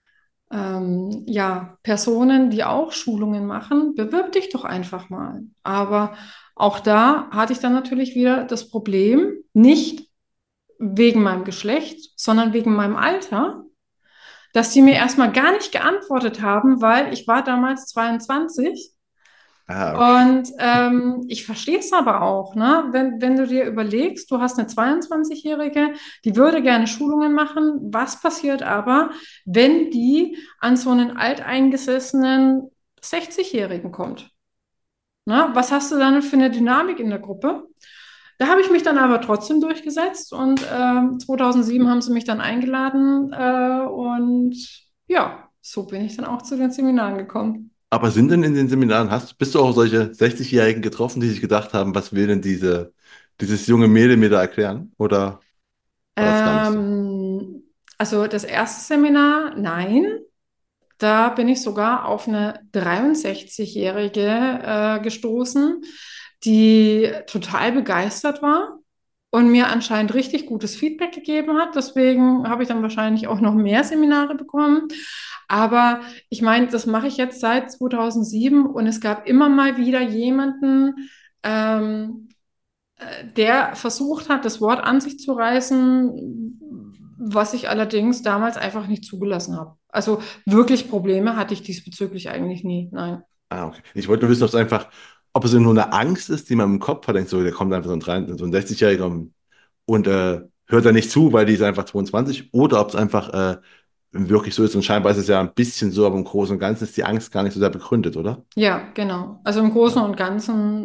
ja, Personen, die auch Schulungen machen. Bewirb dich doch einfach mal. Aber auch da hatte ich dann natürlich wieder das Problem, nicht wegen meinem Geschlecht, sondern wegen meinem Alter, dass die mir erstmal gar nicht geantwortet haben, weil ich war damals 22 Ah, okay. und ich verstehe es aber auch, ne? Wenn du dir überlegst, du hast eine 22-Jährige, die würde gerne Schulungen machen. Was passiert aber, wenn die an so einen alteingesessenen 60-Jährigen kommt? Ne? Was hast du dann für eine Dynamik in der Gruppe? Da habe ich mich dann aber trotzdem durchgesetzt und 2007 haben sie mich dann eingeladen und ja, so bin ich dann auch zu den Seminaren gekommen. Aber sind denn in den Seminaren, bist du auch solche 60-Jährigen getroffen, die sich gedacht haben, was will denn dieses junge Mädel mir da erklären? Oder war das gar nicht so? Ähm, also das erste Seminar, nein, da bin ich sogar auf eine 63-Jährige gestoßen, die total begeistert war und mir anscheinend richtig gutes Feedback gegeben hat. Deswegen habe ich dann wahrscheinlich auch noch mehr Seminare bekommen. Aber ich meine, das mache ich jetzt seit 2007 und es gab immer mal wieder jemanden, ähm, der versucht hat, das Wort an sich zu reißen, was ich allerdings damals einfach nicht zugelassen habe. Also wirklich Probleme hatte ich diesbezüglich eigentlich nie. Nein. Ah, okay. Ich wollte nur wissen, ob es nur eine Angst ist, die man im Kopf hat, denkt so, da kommt einfach so ein 60-Jähriger und hört da nicht zu, weil die ist einfach 22, oder ob es einfach wirklich so ist und scheinbar ist es ja ein bisschen so, aber im Großen und Ganzen ist die Angst gar nicht so sehr begründet, oder? Ja, genau. Also im Großen Ja. und Ganzen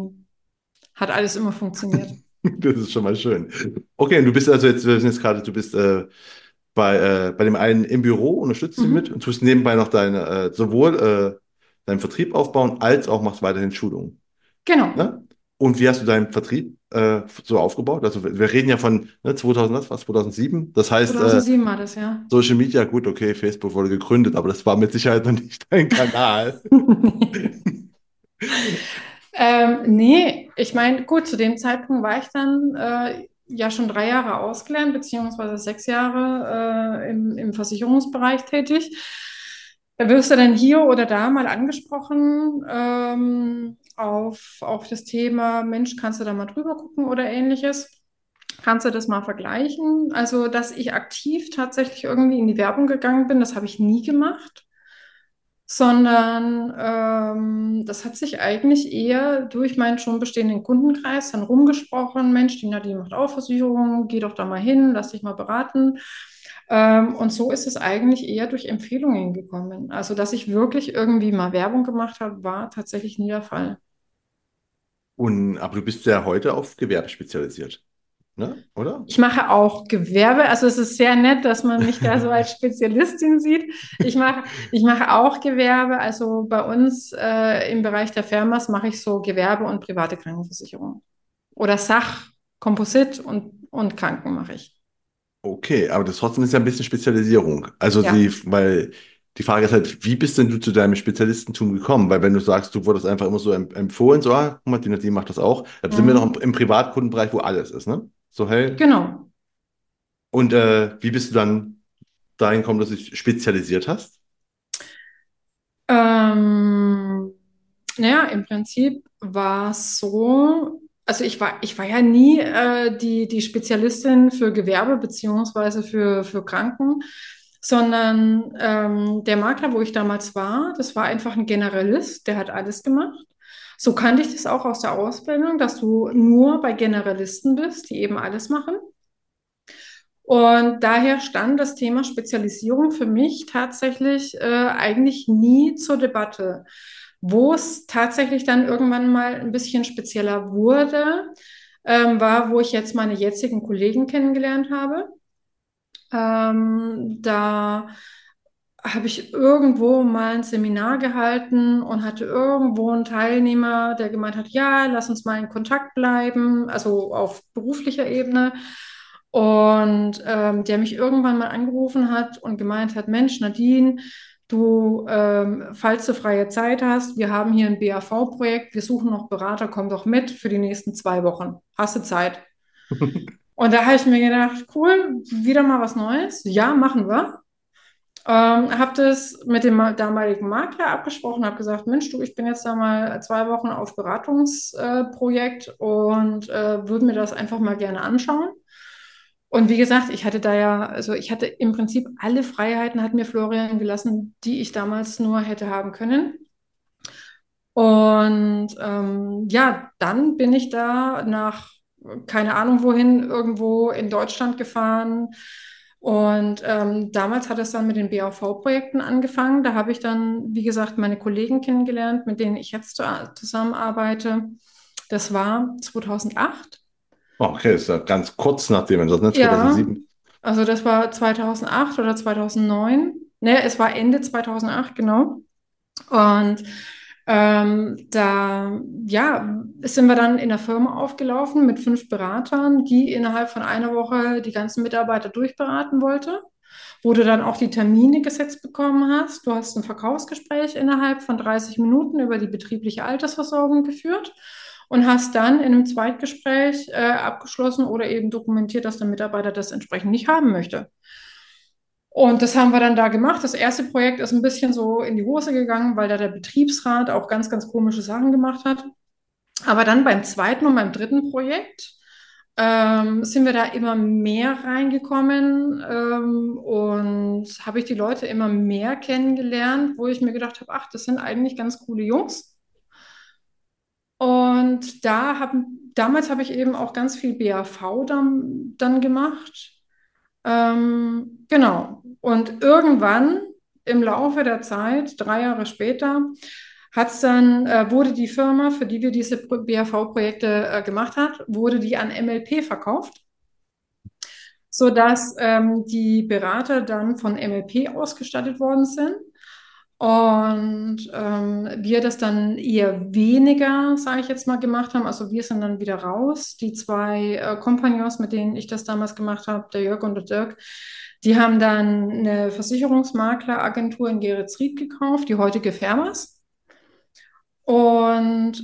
hat alles immer funktioniert. Das ist schon mal schön. Okay, und du bist also jetzt, wir sind jetzt gerade, du bist bei dem einen im Büro, unterstützt ihn mit Mhm. und tust nebenbei noch sowohl deinen Vertrieb aufbauen, als auch machst weiterhin Schulungen. Genau. Ne? Und wie hast du deinen Vertrieb so aufgebaut? Also wir reden ja von 2000, was, 2007. Das heißt, 2007 war das, ja. Social Media, gut, okay, Facebook wurde gegründet, aber das war mit Sicherheit noch nicht dein Kanal. Nee, ich meine, gut, zu dem Zeitpunkt war ich dann ja schon 3 Jahre ausgelernt, beziehungsweise 6 Jahre im Versicherungsbereich tätig. Da wirst du dann hier oder da mal angesprochen auf das Thema, Mensch, kannst du da mal drüber gucken oder ähnliches? Kannst du das mal vergleichen? Also, dass ich aktiv tatsächlich irgendwie in die Werbung gegangen bin, das habe ich nie gemacht, sondern das hat sich eigentlich eher durch meinen schon bestehenden Kundenkreis dann rumgesprochen. Mensch, die Nadine macht auch Versicherungen, geh doch da mal hin, lass dich mal beraten. Und so ist es eigentlich eher durch Empfehlungen gekommen. Also, dass ich wirklich irgendwie mal Werbung gemacht habe, war tatsächlich nie der Fall. Aber du bist ja heute auf Gewerbe spezialisiert, ne? Oder? Ich mache auch Gewerbe. Also es ist sehr nett, dass man mich da so als Spezialistin sieht. Ich mache auch Gewerbe. Also bei uns im Bereich der Firmas mache ich so Gewerbe und private Krankenversicherung. Oder Sach, Komposit und Kranken mache ich. Okay, aber das trotzdem ist ja ein bisschen Spezialisierung. Ja. Weil die Frage ist halt, wie bist denn du zu deinem Spezialistentum gekommen? Weil wenn du sagst, du wurdest einfach immer so empfohlen, so, guck mal, die macht das auch, dann sind wir noch Mhm. im Privatkundenbereich, wo alles ist, ne? So, hey. Genau. Und wie bist du dann dahin gekommen, dass du dich spezialisiert hast? Ähm, naja, im Prinzip war es so, also ich war ja nie die Spezialistin für Gewerbe beziehungsweise für Kranken. sondern der Makler, wo ich damals war, das war einfach ein Generalist, der hat alles gemacht. So kannte ich das auch aus der Ausbildung, dass du nur bei Generalisten bist, die eben alles machen. Und daher stand das Thema Spezialisierung für mich tatsächlich eigentlich nie zur Debatte. Wo es tatsächlich dann irgendwann mal ein bisschen spezieller wurde, war, wo ich jetzt meine jetzigen Kollegen kennengelernt habe. Da habe ich irgendwo mal ein Seminar gehalten und hatte irgendwo einen Teilnehmer, der gemeint hat, ja, lass uns mal in Kontakt bleiben, also auf beruflicher Ebene. Und der mich irgendwann mal angerufen hat und gemeint hat, Mensch, Nadine, du, falls du freie Zeit hast, wir haben hier ein BAV-Projekt, wir suchen noch Berater, komm doch mit für die nächsten 2 Wochen. Hast du Zeit? Und da habe ich mir gedacht, cool, wieder mal was Neues. Ja, machen wir. Habe das mit dem damaligen Makler abgesprochen, habe gesagt, Mensch, du, ich bin jetzt da mal 2 Wochen auf Beratungsprojekt und würde mir das einfach mal gerne anschauen. Und wie gesagt, ich hatte da ja, also ich hatte im Prinzip alle Freiheiten, hat mir Florian gelassen, die ich damals nur hätte haben können. Und ja, dann bin ich da nach keine Ahnung wohin, irgendwo in Deutschland gefahren. Und damals hat es dann mit den BAV-Projekten angefangen. Da habe ich dann, wie gesagt, meine Kollegen kennengelernt, mit denen ich jetzt zusammenarbeite. Das war 2008. Okay, ist ja ganz kurz nachdem, das, ne? Ja, 2007. also das war 2008 oder 2009. Ne, es war Ende 2008, genau. Und da, ja, sind wir dann in der Firma aufgelaufen mit 5 Beratern, die innerhalb von einer Woche die ganzen Mitarbeiter durchberaten wollte, wo du dann auch die Termine gesetzt bekommen hast. Du hast ein Verkaufsgespräch innerhalb von 30 Minuten über die betriebliche Altersversorgung geführt und hast dann in einem Zweitgespräch abgeschlossen oder eben dokumentiert, dass der Mitarbeiter das entsprechend nicht haben möchte. Und das haben wir dann da gemacht. Das erste Projekt ist ein bisschen so in die Hose gegangen, weil da der Betriebsrat auch ganz, ganz komische Sachen gemacht hat. Aber dann beim zweiten und beim dritten Projekt sind wir da immer mehr reingekommen und habe ich die Leute immer mehr kennengelernt, wo ich mir gedacht habe, ach, das sind eigentlich ganz coole Jungs. Und damals habe ich eben auch ganz viel BAV dann gemacht. Genau. Und irgendwann im Laufe der Zeit, 3 Jahre später, wurde die Firma, für die wir diese BAV-Projekte gemacht hat, wurde die an MLP verkauft, sodass die Berater dann von MLP ausgestattet worden sind. Und wir das dann eher weniger, sage ich jetzt mal, gemacht haben. Also wir sind dann wieder raus. Die 2 Kompagnons, mit denen ich das damals gemacht habe, der Jörg und der Dirk, die haben dann eine Versicherungsmakleragentur in Geretsried gekauft, die heutige Fermas. Und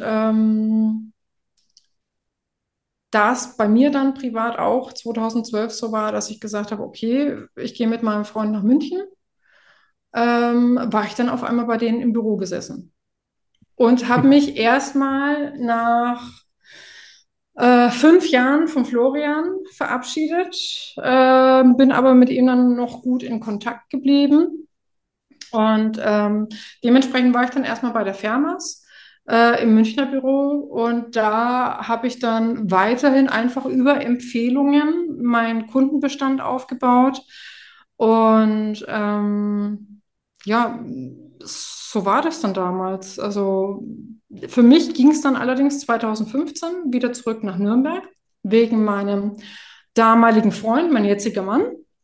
da es bei mir dann privat auch 2012 so war, dass ich gesagt habe, okay, ich gehe mit meinem Freund nach München, war ich dann auf einmal bei denen im Büro gesessen und habe mich erstmal nach 5 Jahren von Florian verabschiedet, bin aber mit ihm dann noch gut in Kontakt geblieben. Und dementsprechend war ich dann erstmal bei der Fermas im Münchner Büro und da habe ich dann weiterhin einfach über Empfehlungen meinen Kundenbestand aufgebaut. Und ja, so war das dann damals. Also für mich ging es dann allerdings 2015 wieder zurück nach Nürnberg wegen meinem damaligen Freund, mein jetziger Mann,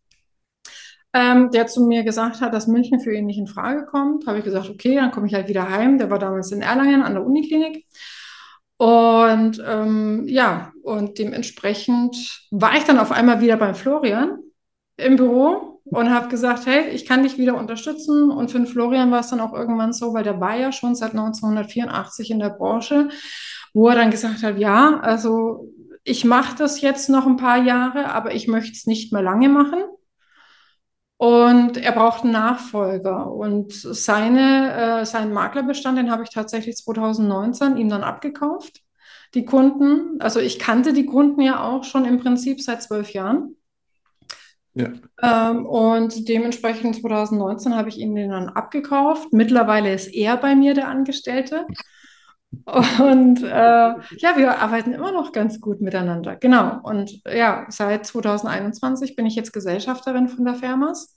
der zu mir gesagt hat, dass München für ihn nicht in Frage kommt. Habe ich gesagt, okay, dann komme ich halt wieder heim. Der war damals in Erlangen an der Uniklinik. Und ja, und dementsprechend war ich dann auf einmal wieder beim Florian im Büro und habe gesagt, hey, ich kann dich wieder unterstützen. Und für den Florian war es dann auch irgendwann so, weil der war ja schon seit 1984 in der Branche, wo er dann gesagt hat, ja, also ich mache das jetzt noch ein paar Jahre, aber ich möchte es nicht mehr lange machen. Und er braucht einen Nachfolger. Und seinen Maklerbestand, den habe ich tatsächlich 2019 ihm dann abgekauft. Die Kunden, also ich kannte die Kunden ja auch schon im Prinzip seit 12 Jahren. Ja. Und dementsprechend 2019 habe ich ihn den dann abgekauft. Mittlerweile ist er bei mir der Angestellte. Und ja, wir arbeiten immer noch ganz gut miteinander. Genau. Und ja, seit 2021 bin ich jetzt Gesellschafterin von der Firmas.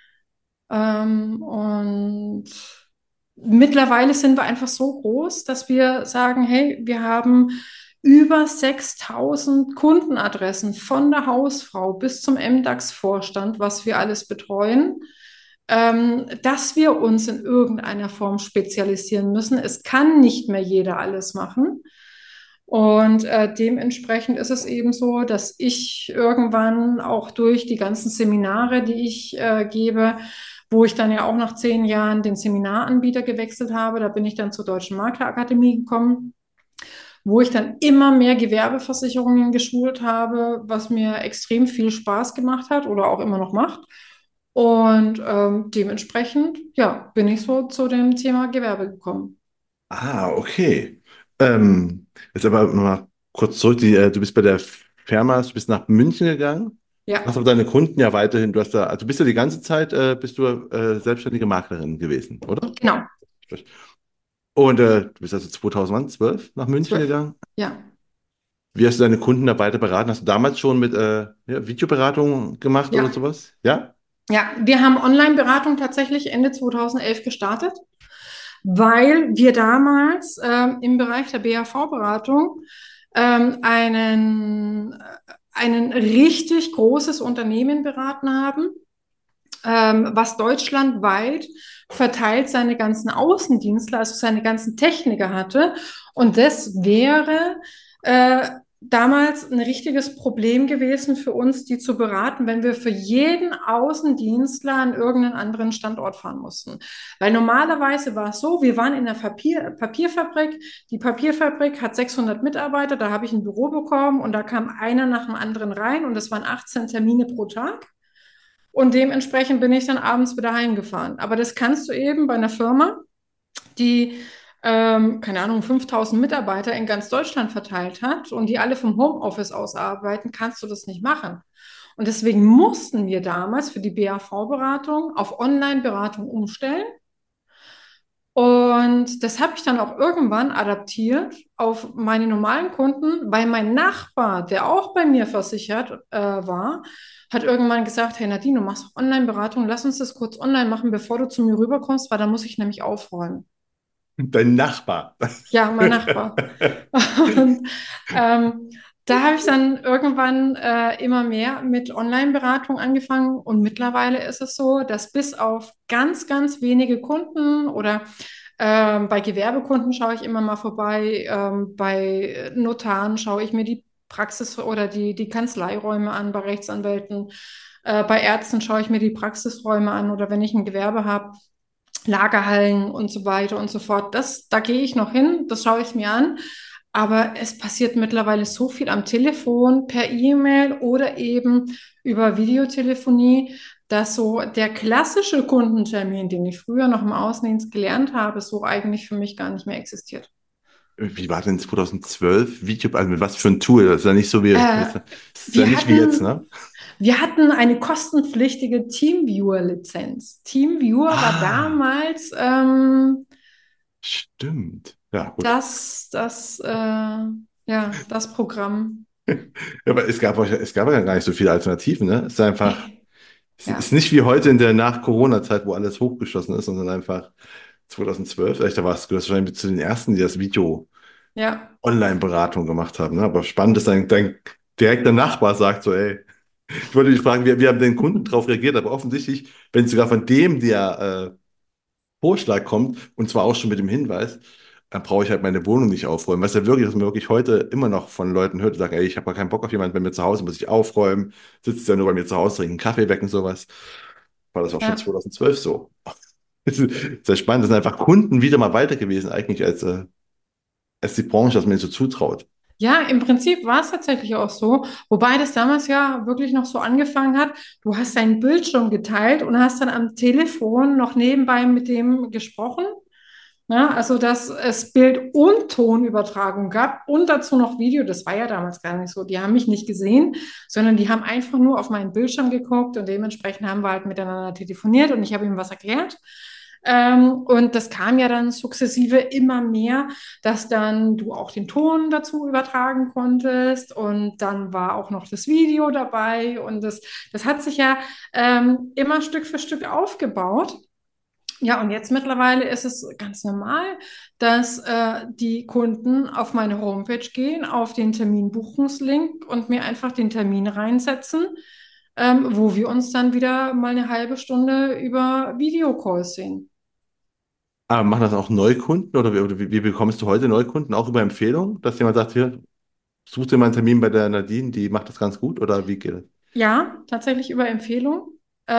Und mittlerweile sind wir einfach so groß, dass wir sagen, hey, wir haben über 6.000 Kundenadressen von der Hausfrau bis zum MDAX-Vorstand, was wir alles betreuen, dass wir uns in irgendeiner Form spezialisieren müssen. Es kann nicht mehr jeder alles machen. Und dementsprechend ist es eben so, dass ich irgendwann auch durch die ganzen Seminare, die ich gebe, wo ich dann ja auch nach 10 Jahren den Seminaranbieter gewechselt habe, da bin ich dann zur Deutschen Maklerakademie gekommen, wo ich dann immer mehr Gewerbeversicherungen geschult habe, was mir extrem viel Spaß gemacht hat oder auch immer noch macht. Und dementsprechend, ja, bin ich so zu dem Thema Gewerbe gekommen. Ah, okay. Jetzt aber noch mal kurz zurück. Du bist bei der Firma, du bist nach München gegangen, hast Ja, aber deine Kunden ja weiterhin, du hast da, also bist du die ganze Zeit, bist du selbstständige Maklerin gewesen, oder? genau. Und du bist also 2012 nach München 12. gegangen. Ja. Wie hast du deine Kunden da weiter beraten? Hast du damals schon mit ja, Videoberatung gemacht oder Ja. sowas? Ja? Ja, wir haben Online-Beratung tatsächlich Ende 2011 gestartet, weil wir damals im Bereich der BAV-Beratung einen richtig großes Unternehmen beraten haben, was deutschlandweit verteilt seine ganzen Außendienstler, also seine ganzen Techniker hatte. Und das wäre damals ein richtiges Problem gewesen für uns, die zu beraten, wenn wir für jeden Außendienstler an irgendeinen anderen Standort fahren mussten. Weil normalerweise war es so, wir waren in der Papierfabrik. Die Papierfabrik hat 600 Mitarbeiter, da habe ich ein Büro bekommen und da kam einer nach dem anderen rein und das waren 18 Termine pro Tag. Und dementsprechend bin ich dann abends wieder heimgefahren. Aber das kannst du eben bei einer Firma, die, keine Ahnung, 5.000 Mitarbeiter in ganz Deutschland verteilt hat und die alle vom Homeoffice aus arbeiten, kannst du das nicht machen. Und deswegen mussten wir damals für die BAV-Beratung auf Online-Beratung umstellen. Und das habe ich dann auch irgendwann adaptiert auf meine normalen Kunden, weil mein Nachbar, der auch bei mir versichert war, hat irgendwann gesagt, hey Nadine, du machst Online-Beratung, lass uns das kurz online machen, bevor du zu mir rüberkommst, weil da muss ich nämlich aufräumen. Dein Nachbar. Ja, mein Nachbar. Und da habe ich dann irgendwann immer mehr mit Online-Beratung angefangen und mittlerweile ist es so, dass bis auf ganz, ganz wenige Kunden oder bei Gewerbekunden schaue ich immer mal vorbei, bei Notaren schaue ich mir die Praxis oder die Kanzleiräume an, bei Rechtsanwälten, bei Ärzten schaue ich mir die Praxisräume an oder wenn ich ein Gewerbe habe, Lagerhallen und so weiter und so fort. Da gehe ich noch hin, das schaue ich mir an. Aber es passiert mittlerweile so viel am Telefon, per E-Mail oder eben über Videotelefonie, dass so der klassische Kundentermin, den ich früher noch im Außendienst gelernt habe, so eigentlich für mich gar nicht mehr existiert. Wie war denn 2012 Video, also mit was für ein Tool? Das ist ja nicht so wie, Äh, das ist ja wir nicht wie jetzt, hatten, ne? wir hatten eine kostenpflichtige TeamViewer-Lizenz. TeamViewer war Ah, damals stimmt. Ja, gut. das Programm. Ja, aber es gab ja gar nicht so viele Alternativen, ne? Es ist einfach, Nee, es ist ja, nicht wie heute in der Nach-Corona-Zeit, wo alles hochgeschossen ist, sondern einfach 2012, vielleicht da warst du gehörst wahrscheinlich zu den ersten, die das Video ja, Online-Beratung gemacht haben, ne? Aber spannend ist, dein direkter Nachbar sagt so, ey, ich wollte dich fragen, wir haben den Kunden drauf reagiert, aber offensichtlich, wenn sogar von dem der Vorschlag kommt, und zwar auch schon mit dem Hinweis, dann brauche ich halt meine Wohnung nicht aufräumen. Was man wirklich heute immer noch von Leuten hört, die sagen, ey, ich habe gar keinen Bock auf jemanden bei mir zu Hause, muss ich aufräumen, sitzt ja nur bei mir zu Hause, trinkt einen Kaffee weg und sowas. War das auch schon ja. 2012 so. Das ist sehr spannend. Das sind einfach Kunden wieder mal weiter gewesen, eigentlich, als die Branche, das mir so zutraut. Ja, im Prinzip war es tatsächlich auch so, wobei das damals ja wirklich noch so angefangen hat. Du hast deinen Bildschirm geteilt und hast dann am Telefon noch nebenbei mit dem gesprochen. Ja, also, dass es Bild- und Tonübertragung gab und dazu noch Video, das war ja damals gar nicht so. Die haben mich nicht gesehen, sondern die haben einfach nur auf meinen Bildschirm geguckt und dementsprechend haben wir halt miteinander telefoniert und ich habe ihm was erklärt. Und das kam ja dann sukzessive immer mehr, dass dann du auch den Ton dazu übertragen konntest und dann war auch noch das Video dabei und das hat sich ja immer Stück für Stück aufgebaut. Ja, und jetzt mittlerweile ist es ganz normal, dass die Kunden auf meine Homepage gehen, auf den Terminbuchungslink und mir einfach den Termin reinsetzen, wo wir uns dann wieder mal eine halbe Stunde über Videocalls sehen. Aber machen das auch Neukunden oder wie bekommst du heute Neukunden? Auch über Empfehlung, dass jemand sagt, hier, such dir mal einen Termin bei der Nadine, die macht das ganz gut oder wie geht das? Ja, tatsächlich über Empfehlung.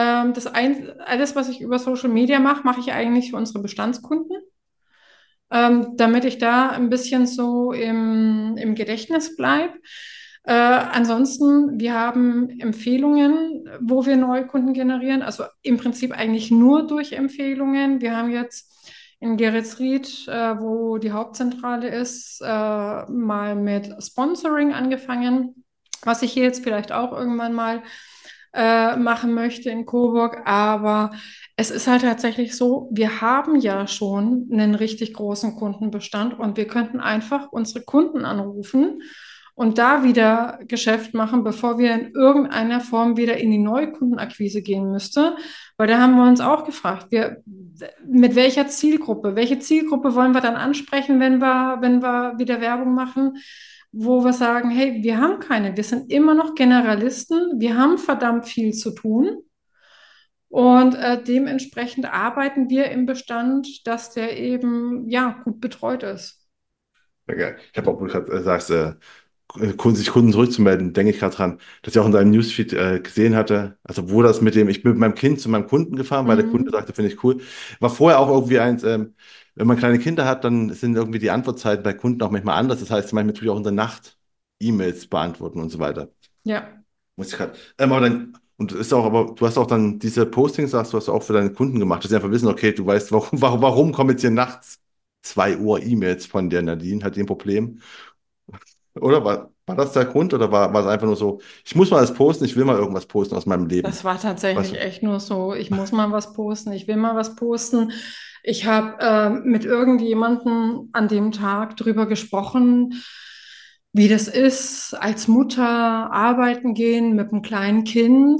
Alles, was ich über Social Media mache, mache ich eigentlich für unsere Bestandskunden. Damit ich da ein bisschen so im Gedächtnis bleibe. Ansonsten, wir haben Empfehlungen, wo wir neue Kunden generieren, also im Prinzip eigentlich nur durch Empfehlungen. Wir haben jetzt in Geretsried, wo die Hauptzentrale ist, mal mit Sponsoring angefangen, was ich hier jetzt vielleicht auch irgendwann mal machen möchte in Coburg, aber es ist halt tatsächlich so, wir haben ja schon einen richtig großen Kundenbestand und wir könnten einfach unsere Kunden anrufen und da wieder Geschäft machen, bevor wir in irgendeiner Form wieder in die Neukundenakquise gehen müsste. Weil da haben wir uns auch gefragt, mit welche Zielgruppe wollen wir dann ansprechen, wenn wir wieder Werbung machen? Wo wir sagen, hey, wir haben keine, wir sind immer noch Generalisten, wir haben verdammt viel zu tun. Und dementsprechend arbeiten wir im Bestand, dass der eben ja gut betreut ist. Ja, geil. Ich habe auch, wo du gerade sagst, sich Kunden zurückzumelden, denke ich gerade dran, dass ich auch in deinem Newsfeed gesehen hatte, also wo das mit dem, ich bin mit meinem Kind zu meinem Kunden gefahren, weil der Kunde Mhm. sagte, finde ich cool. War vorher auch irgendwie eins, wenn man kleine Kinder hat, dann sind irgendwie die Antwortzeiten bei Kunden auch manchmal anders. Das heißt, manchmal tue ich auch in der Nacht E-Mails beantworten und so weiter. Ja, Muss ich gerade. Aber dann, und ist auch, aber du hast auch dann diese Postings, sagst du, hast du auch für deine Kunden gemacht, dass sie einfach wissen, okay, du weißt, warum kommen jetzt hier nachts 2 Uhr E-Mails von der Nadine, hat die ein Problem? Oder war das der Grund oder war es einfach nur so, ich muss mal das posten, ich will mal irgendwas posten aus meinem das Leben? war Was? tatsächlich echt nur so, ich muss mal was posten, ich will mal was posten. Ich habe mit irgendjemandem an dem Tag drüber gesprochen, wie das ist, als Mutter arbeiten gehen mit einem kleinen Kind.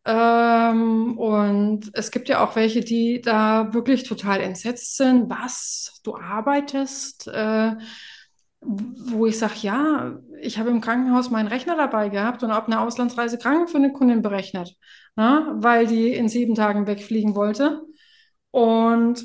Und es gibt ja auch welche, die da wirklich total entsetzt sind. Was? Du arbeitest? Wo ich sage, ja, ich habe im Krankenhaus meinen Rechner dabei gehabt und habe eine Auslandsreise Kranken für eine Kundin berechnet, ne, weil die in 7 Tagen wegfliegen wollte. Und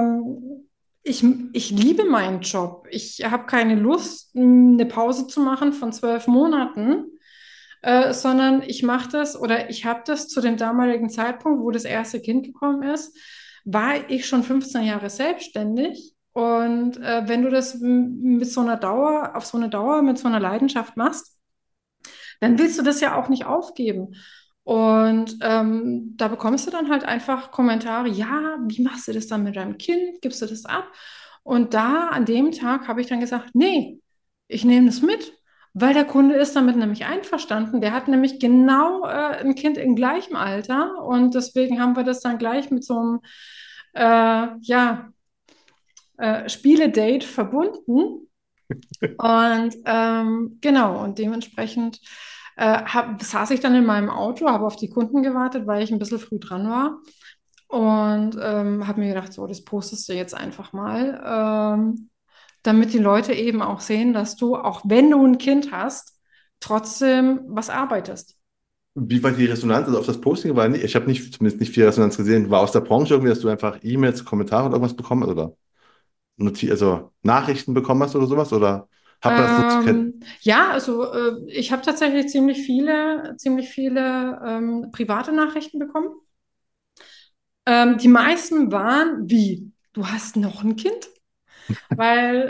ich liebe meinen Job. Ich habe keine Lust, eine Pause zu machen von 12 Monaten, sondern ich mache das oder ich habe das zu dem damaligen Zeitpunkt, wo das erste Kind gekommen ist, war ich schon 15 Jahre selbstständig. Und wenn du das mit so einer Dauer, auf so eine Dauer, mit so einer Leidenschaft machst, dann willst du das ja auch nicht aufgeben. Und da bekommst du dann halt einfach Kommentare, ja, wie machst du das dann mit deinem Kind? Gibst du das ab? Und da an dem Tag habe ich dann gesagt, nee, ich nehme das mit, weil der Kunde ist damit nämlich einverstanden. Der hat nämlich genau ein Kind im gleichen Alter und deswegen haben wir das dann gleich mit so einem ja, Spieledate verbunden. Und genau, und dementsprechend saß ich dann in meinem Auto, habe auf die Kunden gewartet, weil ich ein bisschen früh dran war. Und habe mir gedacht, so, das postest du jetzt einfach mal, damit die Leute eben auch sehen, dass du, auch wenn du ein Kind hast, trotzdem was arbeitest. Wie war die Resonanz? Also auf das Posting war nicht, ich habe nicht, zumindest nicht viel Resonanz gesehen. War aus der Branche irgendwie, dass du einfach E-Mails, Kommentare oder irgendwas bekommen hast oder also Nachrichten bekommen hast oder sowas? Oder hat man das so zu kennen? Ja, also ich habe tatsächlich ziemlich viele private Nachrichten bekommen. Die meisten waren, wie, du hast noch ein Kind? Weil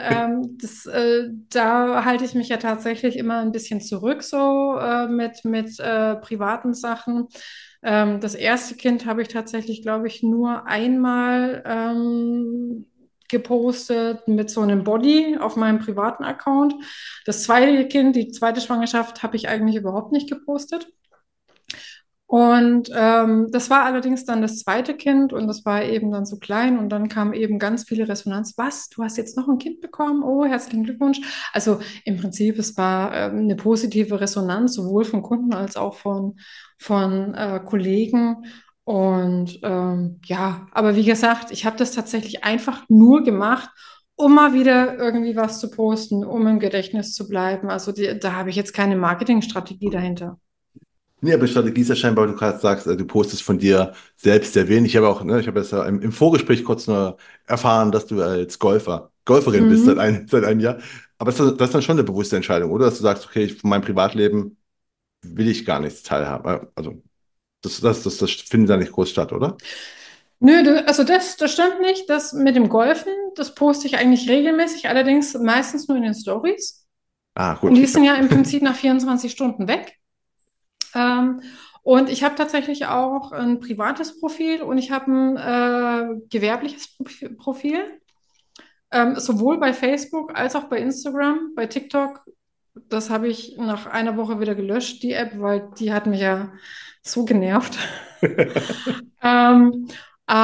da halte ich mich ja tatsächlich immer ein bisschen zurück, so mit privaten Sachen. Das erste Kind habe ich tatsächlich, glaube ich, nur einmal gepostet mit so einem Body auf meinem privaten Account. Das zweite Kind, die zweite Schwangerschaft, habe ich eigentlich überhaupt nicht gepostet. Und das war allerdings dann das zweite Kind und das war eben dann so klein und dann kam eben ganz viele Resonanz. Was? Du hast jetzt noch ein Kind bekommen? Oh, herzlichen Glückwunsch. Also im Prinzip, es war eine positive Resonanz, sowohl von Kunden als auch von Kollegen. Und ja, aber wie gesagt, ich habe das tatsächlich einfach nur gemacht, um mal wieder irgendwie was zu posten, um im Gedächtnis zu bleiben. Also da habe ich jetzt keine Marketingstrategie dahinter. Nee, aber die Strategie ist ja scheinbar, weil du gerade sagst, du postest von dir selbst sehr wenig. Ich habe auch, ne, ich habe das ja im Vorgespräch kurz nur erfahren, dass du als Golferin bist Mhm. seit einem Jahr. Aber das ist dann schon eine bewusste Entscheidung, oder? Dass du sagst, okay, von meinem Privatleben will ich gar nichts teilhaben. Also, das findet da nicht groß statt, oder? Nö, also das stimmt nicht. Das mit dem Golfen, das poste ich eigentlich regelmäßig, allerdings meistens nur in den Stories. Ah, Und gut. die sind ja im Prinzip nach 24 Stunden weg. Ähm, und ich habe tatsächlich auch ein privates Profil und ich habe ein gewerbliches Profil, sowohl bei Facebook als auch bei Instagram, bei TikTok. Das habe ich nach einer Woche wieder gelöscht, die App, weil die hat mich ja so genervt. Ähm,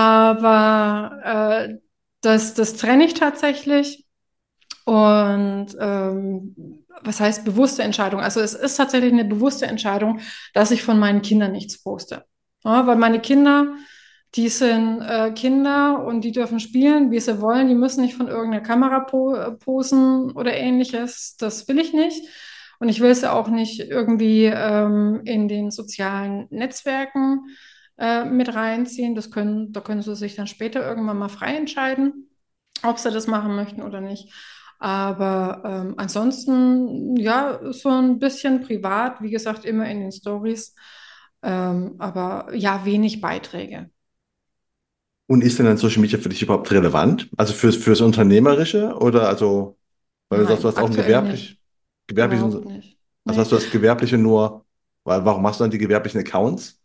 aber das trenne ich tatsächlich. Und was heißt bewusste Entscheidung? Also es ist tatsächlich eine bewusste Entscheidung, dass ich von meinen Kindern nichts poste. Ja, weil meine Kinder, die sind Kinder und die dürfen spielen, wie sie wollen. Die müssen nicht von irgendeiner Kamera posen oder ähnliches. Das will ich nicht. Und ich will sie auch nicht irgendwie in den sozialen Netzwerken mit reinziehen. Da können sie sich dann später irgendwann mal frei entscheiden, ob sie das machen möchten oder nicht. Aber ansonsten, ja, so ein bisschen privat, wie gesagt, immer in den Stories. Aber ja, wenig Beiträge. Und ist denn dann Social Media für dich überhaupt relevant? Also fürs Unternehmerische oder also, weil du sagst, du Nein, hast auch ein aktuell nicht. Überhaupt gewerblichen, nicht. also Nee. hast du das gewerbliche nur, weil warum machst du dann die gewerblichen Accounts?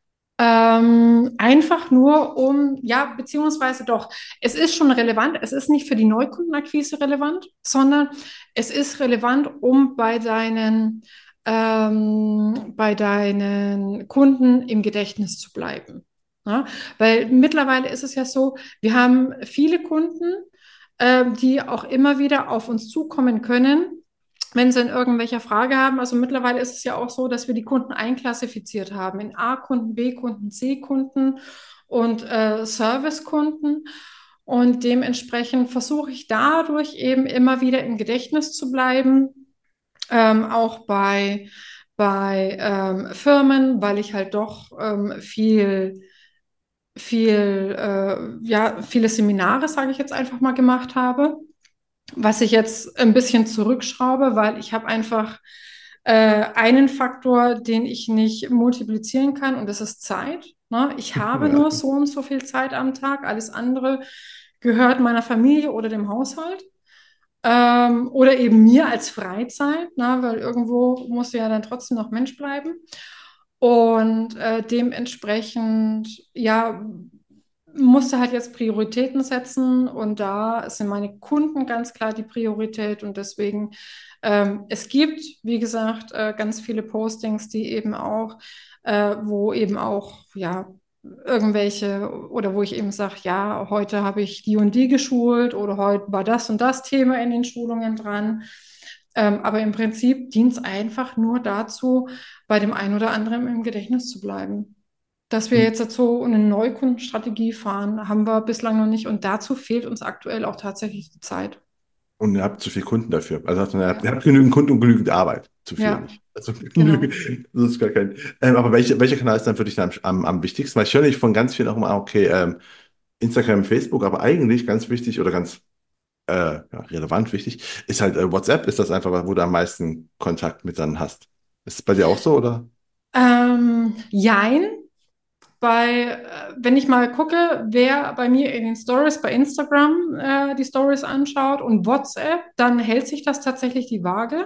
Einfach nur um, ja, beziehungsweise doch, es ist schon relevant, es ist nicht für die Neukundenakquise relevant, sondern es ist relevant, um bei deinen Kunden im Gedächtnis zu bleiben. Ja? Weil mittlerweile ist es ja so, wir haben viele Kunden, die auch immer wieder auf uns zukommen können, wenn Sie in irgendwelcher Frage haben. Also mittlerweile ist es ja auch so, dass wir die Kunden einklassifiziert haben in A-Kunden, B-Kunden, C-Kunden und Service-Kunden. Und dementsprechend versuche ich dadurch eben immer wieder im Gedächtnis zu bleiben, auch bei Firmen, weil ich halt doch ja, viele Seminare, sage ich jetzt einfach mal, gemacht habe, was ich jetzt ein bisschen zurückschraube, weil ich habe einfach einen Faktor, den ich nicht multiplizieren kann, und das ist Zeit. Ne? Ich habe Ja. nur so und so viel Zeit am Tag. Alles andere gehört meiner Familie oder dem Haushalt. Oder eben mir als Freizeit, ne? Weil irgendwo muss ja dann trotzdem noch Mensch bleiben. Und dementsprechend, ja, musste halt jetzt Prioritäten setzen und da sind meine Kunden ganz klar die Priorität und deswegen, es gibt, wie gesagt, ganz viele Postings, die eben auch, wo eben auch, ja, irgendwelche oder wo ich eben sage, ja, heute habe ich die und die geschult oder heute war das und das Thema in den Schulungen dran. Aber im Prinzip dient es einfach nur dazu, bei dem einen oder anderen im Gedächtnis zu bleiben. Dass wir jetzt so eine Neukundenstrategie fahren, haben wir bislang noch nicht. Und dazu fehlt uns aktuell auch tatsächlich die Zeit. Und ihr habt zu viele Kunden dafür. Also ihr Ja, habt genügend Kunden und genügend Arbeit. Zu viel ja, nicht. Also genau. genügend. Das ist gar kein. Aber welcher Kanal ist dann für dich dann am wichtigsten? Weil ich höre nicht von ganz vielen auch immer, okay, Instagram, Facebook, aber eigentlich ganz wichtig oder ganz ja, relevant wichtig, ist halt WhatsApp, ist das einfach, wo du am meisten Kontakt mit dann hast. Ist es bei dir auch so, oder? Jein, wenn ich mal gucke, wer bei mir in den Stories bei Instagram die Stories anschaut und WhatsApp, dann hält sich das tatsächlich die Waage.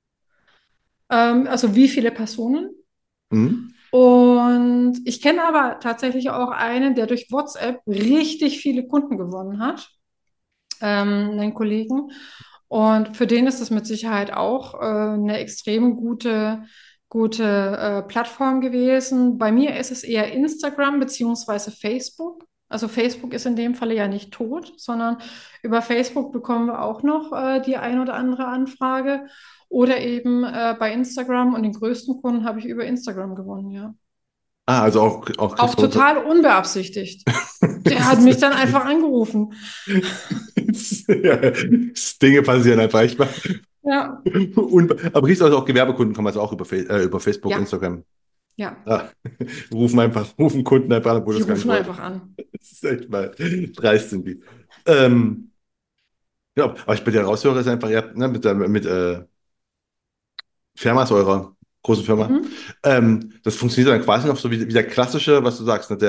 Also wie viele Personen. Mhm. Und ich kenne aber tatsächlich auch einen, der durch WhatsApp richtig viele Kunden gewonnen hat. einen Kollegen. Und für den ist es mit Sicherheit auch eine extrem gute Plattform gewesen. Bei mir ist es eher Instagram beziehungsweise Facebook. Also Facebook ist in dem Falle ja nicht tot, sondern über Facebook bekommen wir auch noch die ein oder andere Anfrage. Oder eben bei Instagram, und den größten Kunden habe ich über Instagram gewonnen, ja. Ah, also auch Auch kriegst du unter. total unbeabsichtigt. Der hat mich dann einfach angerufen. Ja, Dinge passieren einfach manchmal. Ja, Aber kriegst du also auch Gewerbekunden, kommen also auch über Facebook, ja, Instagram. ja. Ah, rufen Kunden einfach an, obwohl Die das gar nicht rufen wollen. einfach an. Das ist echt mal dreist sind die. Ähm, ja, aber ich bei dir raushöre, ist einfach, ja, ne, mit Firma ist eurer großen Firma. Mhm. Das funktioniert dann quasi noch so wie der klassische, was du sagst, ne,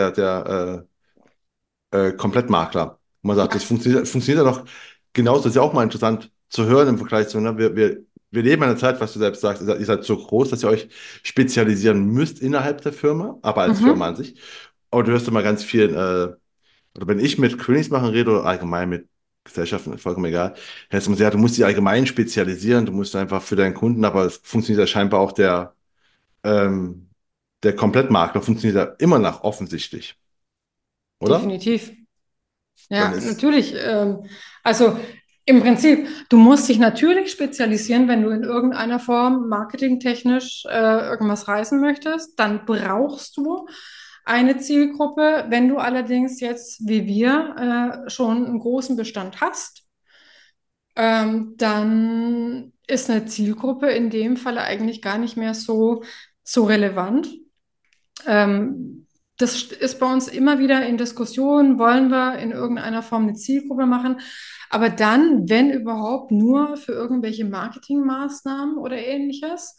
der Komplettmakler. Und man sagt, das Ja, funktioniert ja noch genauso. Das ist ja auch mal interessant zu hören im Vergleich zu, ne, wir leben in einer Zeit, was du selbst sagst, ihr seid so groß, dass ihr euch spezialisieren müsst innerhalb der Firma, aber als Firma an mhm. sich. Aber du hörst immer ganz viel, oder wenn ich mit Königsmachen rede oder allgemein mit Gesellschaften, vollkommen egal, heißt immer, ja, du musst dich allgemein spezialisieren, du musst einfach für deinen Kunden, aber es funktioniert ja scheinbar auch ähm, der Komplettmakler funktioniert ja immer noch offensichtlich, oder? Definitiv. Dann Ja, ist, natürlich. Also im Prinzip, du musst dich natürlich spezialisieren, wenn du in irgendeiner Form marketingtechnisch irgendwas reißen möchtest. Dann brauchst du eine Zielgruppe. Wenn du allerdings jetzt, wie wir, schon einen großen Bestand hast, dann ist eine Zielgruppe in dem Falle eigentlich gar nicht mehr so relevant. Das ist bei uns immer wieder in Diskussion, wollen wir in irgendeiner Form eine Zielgruppe machen, aber dann, wenn überhaupt, nur für irgendwelche Marketingmaßnahmen oder ähnliches.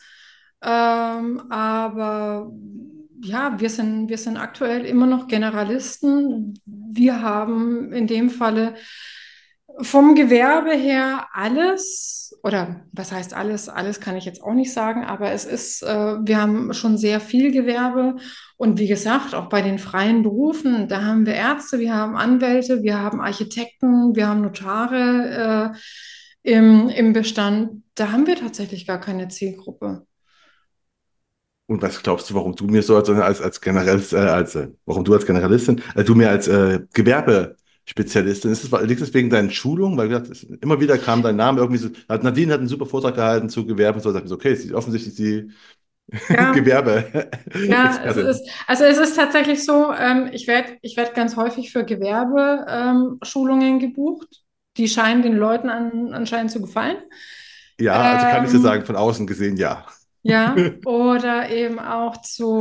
Aber ja, wir sind aktuell immer noch Generalisten. Wir haben in dem Falle vom Gewerbe her alles, oder was heißt alles? Alles kann ich jetzt auch nicht sagen, aber wir haben schon sehr viel Gewerbe. Und wie gesagt, auch bei den freien Berufen, da haben wir Ärzte, wir haben Anwälte, wir haben Architekten, wir haben Notare im Bestand. Da haben wir tatsächlich gar keine Zielgruppe. und was glaubst du, warum du mir so als Generalist, warum du als Generalistin, du mir als Gewerbespezialistin, liegt es wegen deinen Schulungen? Weil wie gesagt, immer wieder kam dein Name irgendwie so, Nadine hat einen super Vortrag gehalten zu Gewerbe und so, da dachte ich so, okay, sie ist offensichtlich die Ja, ja, Gewerbe-Expertin. also es ist tatsächlich so, ich werd ganz häufig für Gewerbe Schulungen gebucht. Die scheinen den Leuten anscheinend zu gefallen. Ja, also kann ich dir sagen, Ähm, von außen gesehen, ja. ja, oder eben auch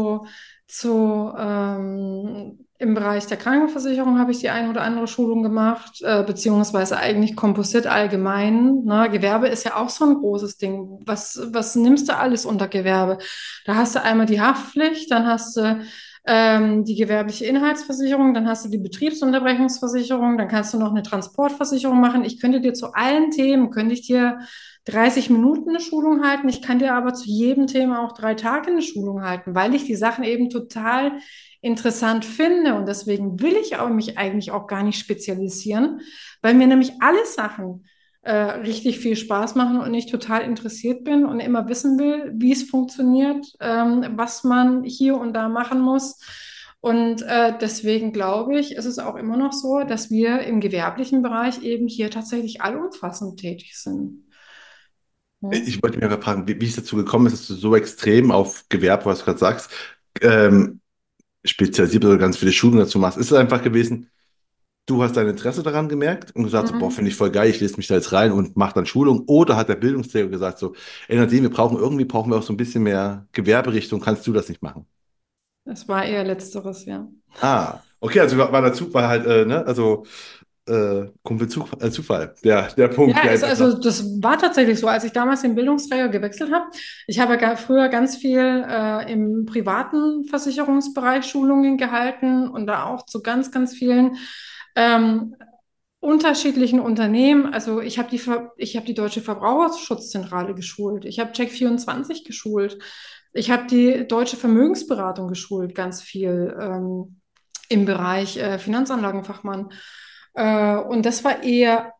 im Bereich der Krankenversicherung habe ich die eine oder andere Schulung gemacht, beziehungsweise eigentlich Komposit allgemein. Ne? Gewerbe ist ja auch so ein großes Ding. Was nimmst du alles unter Gewerbe? Da hast du einmal die Haftpflicht, dann hast du die gewerbliche Inhaltsversicherung, dann hast du die Betriebsunterbrechungsversicherung, dann kannst du noch eine Transportversicherung machen. Ich könnte dir zu allen Themen, könnte ich dir 30 Minuten eine Schulung halten. Ich kann dir aber zu jedem Thema auch 3 Tage eine Schulung halten, weil ich die Sachen eben total interessant finde. Und deswegen will ich auch mich eigentlich auch gar nicht spezialisieren, weil mir nämlich alle Sachen richtig viel Spaß machen und ich total interessiert bin und immer wissen will, wie es funktioniert, was man hier und da machen muss. Und deswegen glaube ich, ist es auch immer noch so, dass wir im gewerblichen Bereich eben hier tatsächlich allumfassend tätig sind. Ja. Ich wollte mich einfach fragen, wie es dazu gekommen ist, dass du so extrem auf Gewerbe, was du gerade sagst, ähm, spezialisiert oder ganz viele Schulungen dazu machst. Ist es einfach gewesen, du hast dein Interesse daran gemerkt und gesagt, so, boah, Mhm. finde ich voll geil, ich lese mich da jetzt rein und mache dann Schulung. Oder hat der Bildungsträger gesagt, so, ey Nadine, irgendwie brauchen wir auch so ein bisschen mehr Gewerberichtung, kannst du das nicht machen? Es war eher Letzteres, ja. Ah, okay, also war der Zug, war halt, ne, also Kumpel Zufall, der Punkt, Ja, der jetzt einfach. also das war tatsächlich so, als ich damals den Bildungsträger gewechselt habe. Ich habe früher ganz viel im privaten Versicherungsbereich Schulungen gehalten und da auch zu ganz vielen ähm, unterschiedlichen Unternehmen. Also ich habe die Deutsche Verbraucherschutzzentrale geschult. Ich habe Check24 geschult. Ich habe die Deutsche Vermögensberatung geschult, ganz viel im Bereich Finanzanlagenfachmann. Und das war eher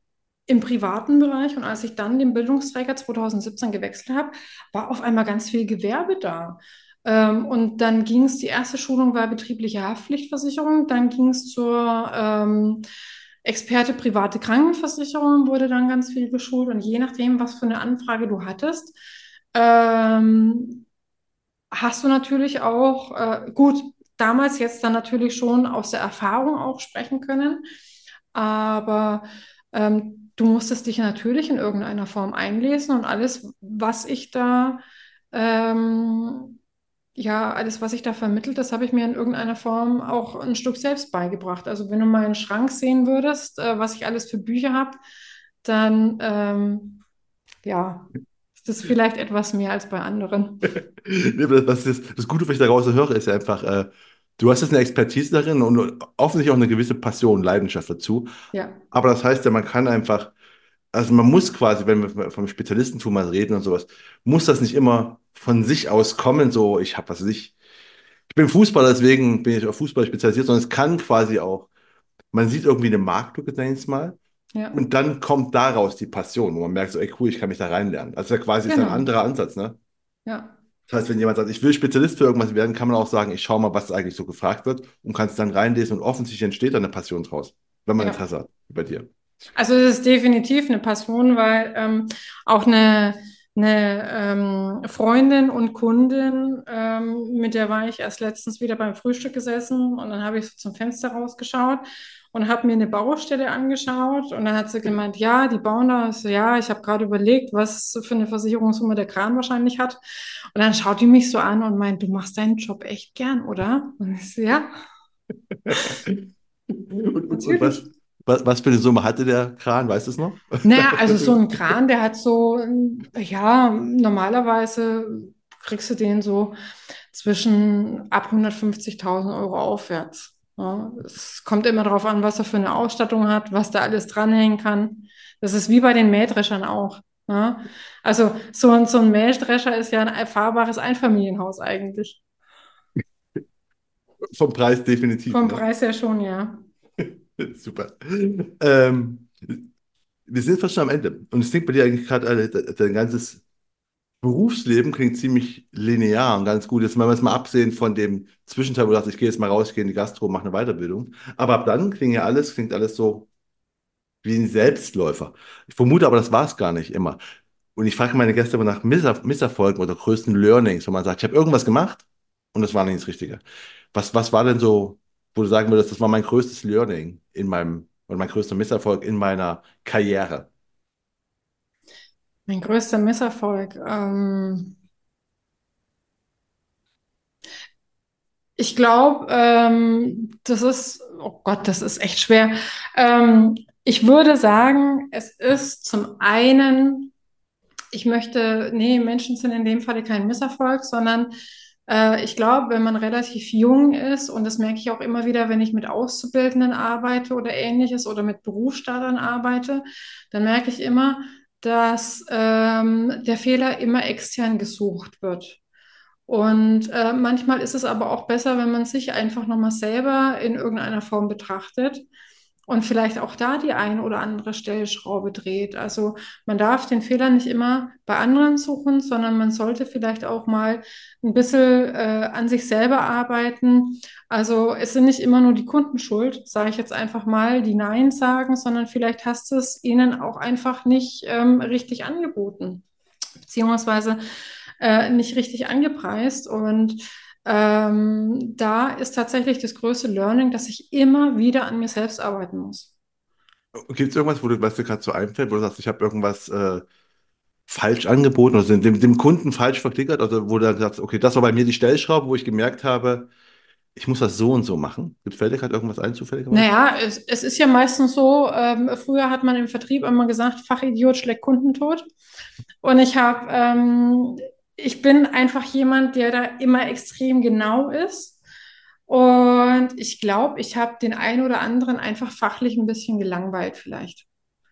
im privaten Bereich. Und als ich dann den Bildungsträger 2017 gewechselt habe, war auf einmal ganz viel Gewerbe da. Und dann ging es, die erste Schulung war betriebliche Haftpflichtversicherung, dann ging es zur Experte private Krankenversicherung, wurde dann ganz viel geschult. Und je nachdem, was für eine Anfrage du hattest, ähm, hast du natürlich auch, gut, damals jetzt dann natürlich schon aus der Erfahrung auch sprechen können, aber du musstest dich natürlich in irgendeiner Form einlesen und alles, was ich da, ähm, ja, alles, was ich da vermittelt, das habe ich mir in irgendeiner Form auch ein Stück selbst beigebracht. Also wenn du meinen Schrank sehen würdest, was ich alles für Bücher habe, dann ja, ist das vielleicht etwas mehr als bei anderen. Nee, aber das Gute, was ich daraus höre, ist ja einfach, du hast jetzt eine Expertise darin und offensichtlich auch eine gewisse Passion, Leidenschaft dazu. Ja, Aber das heißt ja, man kann einfach, also man muss quasi, wenn wir vom Spezialistentum mal reden und sowas, muss das nicht immer von sich aus kommen, so ich habe was weiß ich bin Fußballer, deswegen bin ich auf Fußball spezialisiert, sondern es kann quasi auch, man sieht irgendwie eine Marktlücke, nenne ich es mal, ja, und dann kommt daraus die Passion, wo man merkt so, ey cool, ich kann mich da reinlernen. Also ja quasi ist ein genau. anderer Ansatz, ne? Ja. Das heißt, wenn jemand sagt, ich will Spezialist für irgendwas werden, kann man auch sagen, ich schaue mal, was eigentlich so gefragt wird und kann es dann reinlesen und offensichtlich entsteht dann eine Passion draus, wenn man Ja, Interesse hat, wie bei dir. also es ist definitiv eine Passion, weil auch eine Freundin und Kundin, mit der war ich erst letztens wieder beim Frühstück gesessen und dann habe ich so zum Fenster rausgeschaut und habe mir eine Baustelle angeschaut und dann hat sie gemeint, ja, die bauen da. Ich so, ja, ich habe gerade überlegt, was für eine Versicherungssumme der Kran wahrscheinlich hat. Und dann schaut die mich so an und meint, du machst deinen Job echt gern, oder? Und ich so, ja, Und natürlich. was für eine Summe hatte der Kran, weißt du es noch? Naja, also so ein Kran, der hat so, ja, normalerweise kriegst du den so zwischen ab 150.000 Euro aufwärts. Ja, es kommt immer darauf an, was er für eine Ausstattung hat, was da alles dranhängen kann. Das ist wie bei den Mähdreschern auch. Ja. Also so ein Mähdrescher ist ja ein erfahrbares Einfamilienhaus eigentlich. Vom Preis definitiv, Vom ne? Preis her schon, ja. Super. Ähm, Wir sind fast schon am Ende. Und es klingt bei dir eigentlich gerade, dein ganzes Berufsleben klingt ziemlich linear und ganz gut. Jetzt mal absehen von dem Zwischenteil, wo du sagst, ich gehe jetzt mal raus, ich gehe in die Gastro, mache eine Weiterbildung. Aber ab dann klingt alles so wie ein Selbstläufer. Ich vermute aber, das war es gar nicht immer. Und ich frage meine Gäste immer nach Misserfolgen oder größten Learnings, wo man sagt, ich habe irgendwas gemacht und das war nicht das Richtige. Was war denn so, wo du sagen würdest, das war mein größtes Learning oder mein größter Misserfolg in meiner Karriere? Mein größter Misserfolg. Ich glaube, das ist, oh Gott, das ist echt schwer. Ich würde sagen, es ist zum einen, nee, Menschen sind in dem Falle kein Misserfolg, sondern ich glaube, wenn man relativ jung ist, und das merke ich auch immer wieder, wenn ich mit Auszubildenden arbeite oder ähnliches oder mit Berufsstartern arbeite, dann merke ich immer, dass der Fehler immer extern gesucht wird. Und manchmal ist es aber auch besser, wenn man sich einfach nochmal selber in irgendeiner Form betrachtet und vielleicht auch da die ein oder andere Stellschraube dreht. Also man darf den Fehler nicht immer bei anderen suchen, sondern man sollte vielleicht auch mal ein bisschen an sich selber arbeiten. Also es sind nicht immer nur die Kunden schuld, sage ich jetzt einfach mal, die Nein sagen, sondern vielleicht hast du es ihnen auch einfach nicht richtig angeboten, beziehungsweise nicht richtig angepreist. Und da ist tatsächlich das größte Learning, dass ich immer wieder an mir selbst arbeiten muss. Gibt es irgendwas, was dir gerade so einfällt, wo du sagst, ich habe irgendwas falsch angeboten oder dem Kunden falsch verklickert? Also wo du dann sagst, okay, das war bei mir die Stellschraube, wo ich gemerkt habe, ich muss das so und so machen. Fällt dir gerade irgendwas ein, zufälligerweise? Naja, es ist ja meistens so, früher hat man im Vertrieb immer gesagt, Fachidiot schlägt Kunden tot. Und ich bin einfach jemand, der da immer extrem genau ist. Und ich glaube, ich habe den einen oder anderen einfach fachlich ein bisschen gelangweilt vielleicht.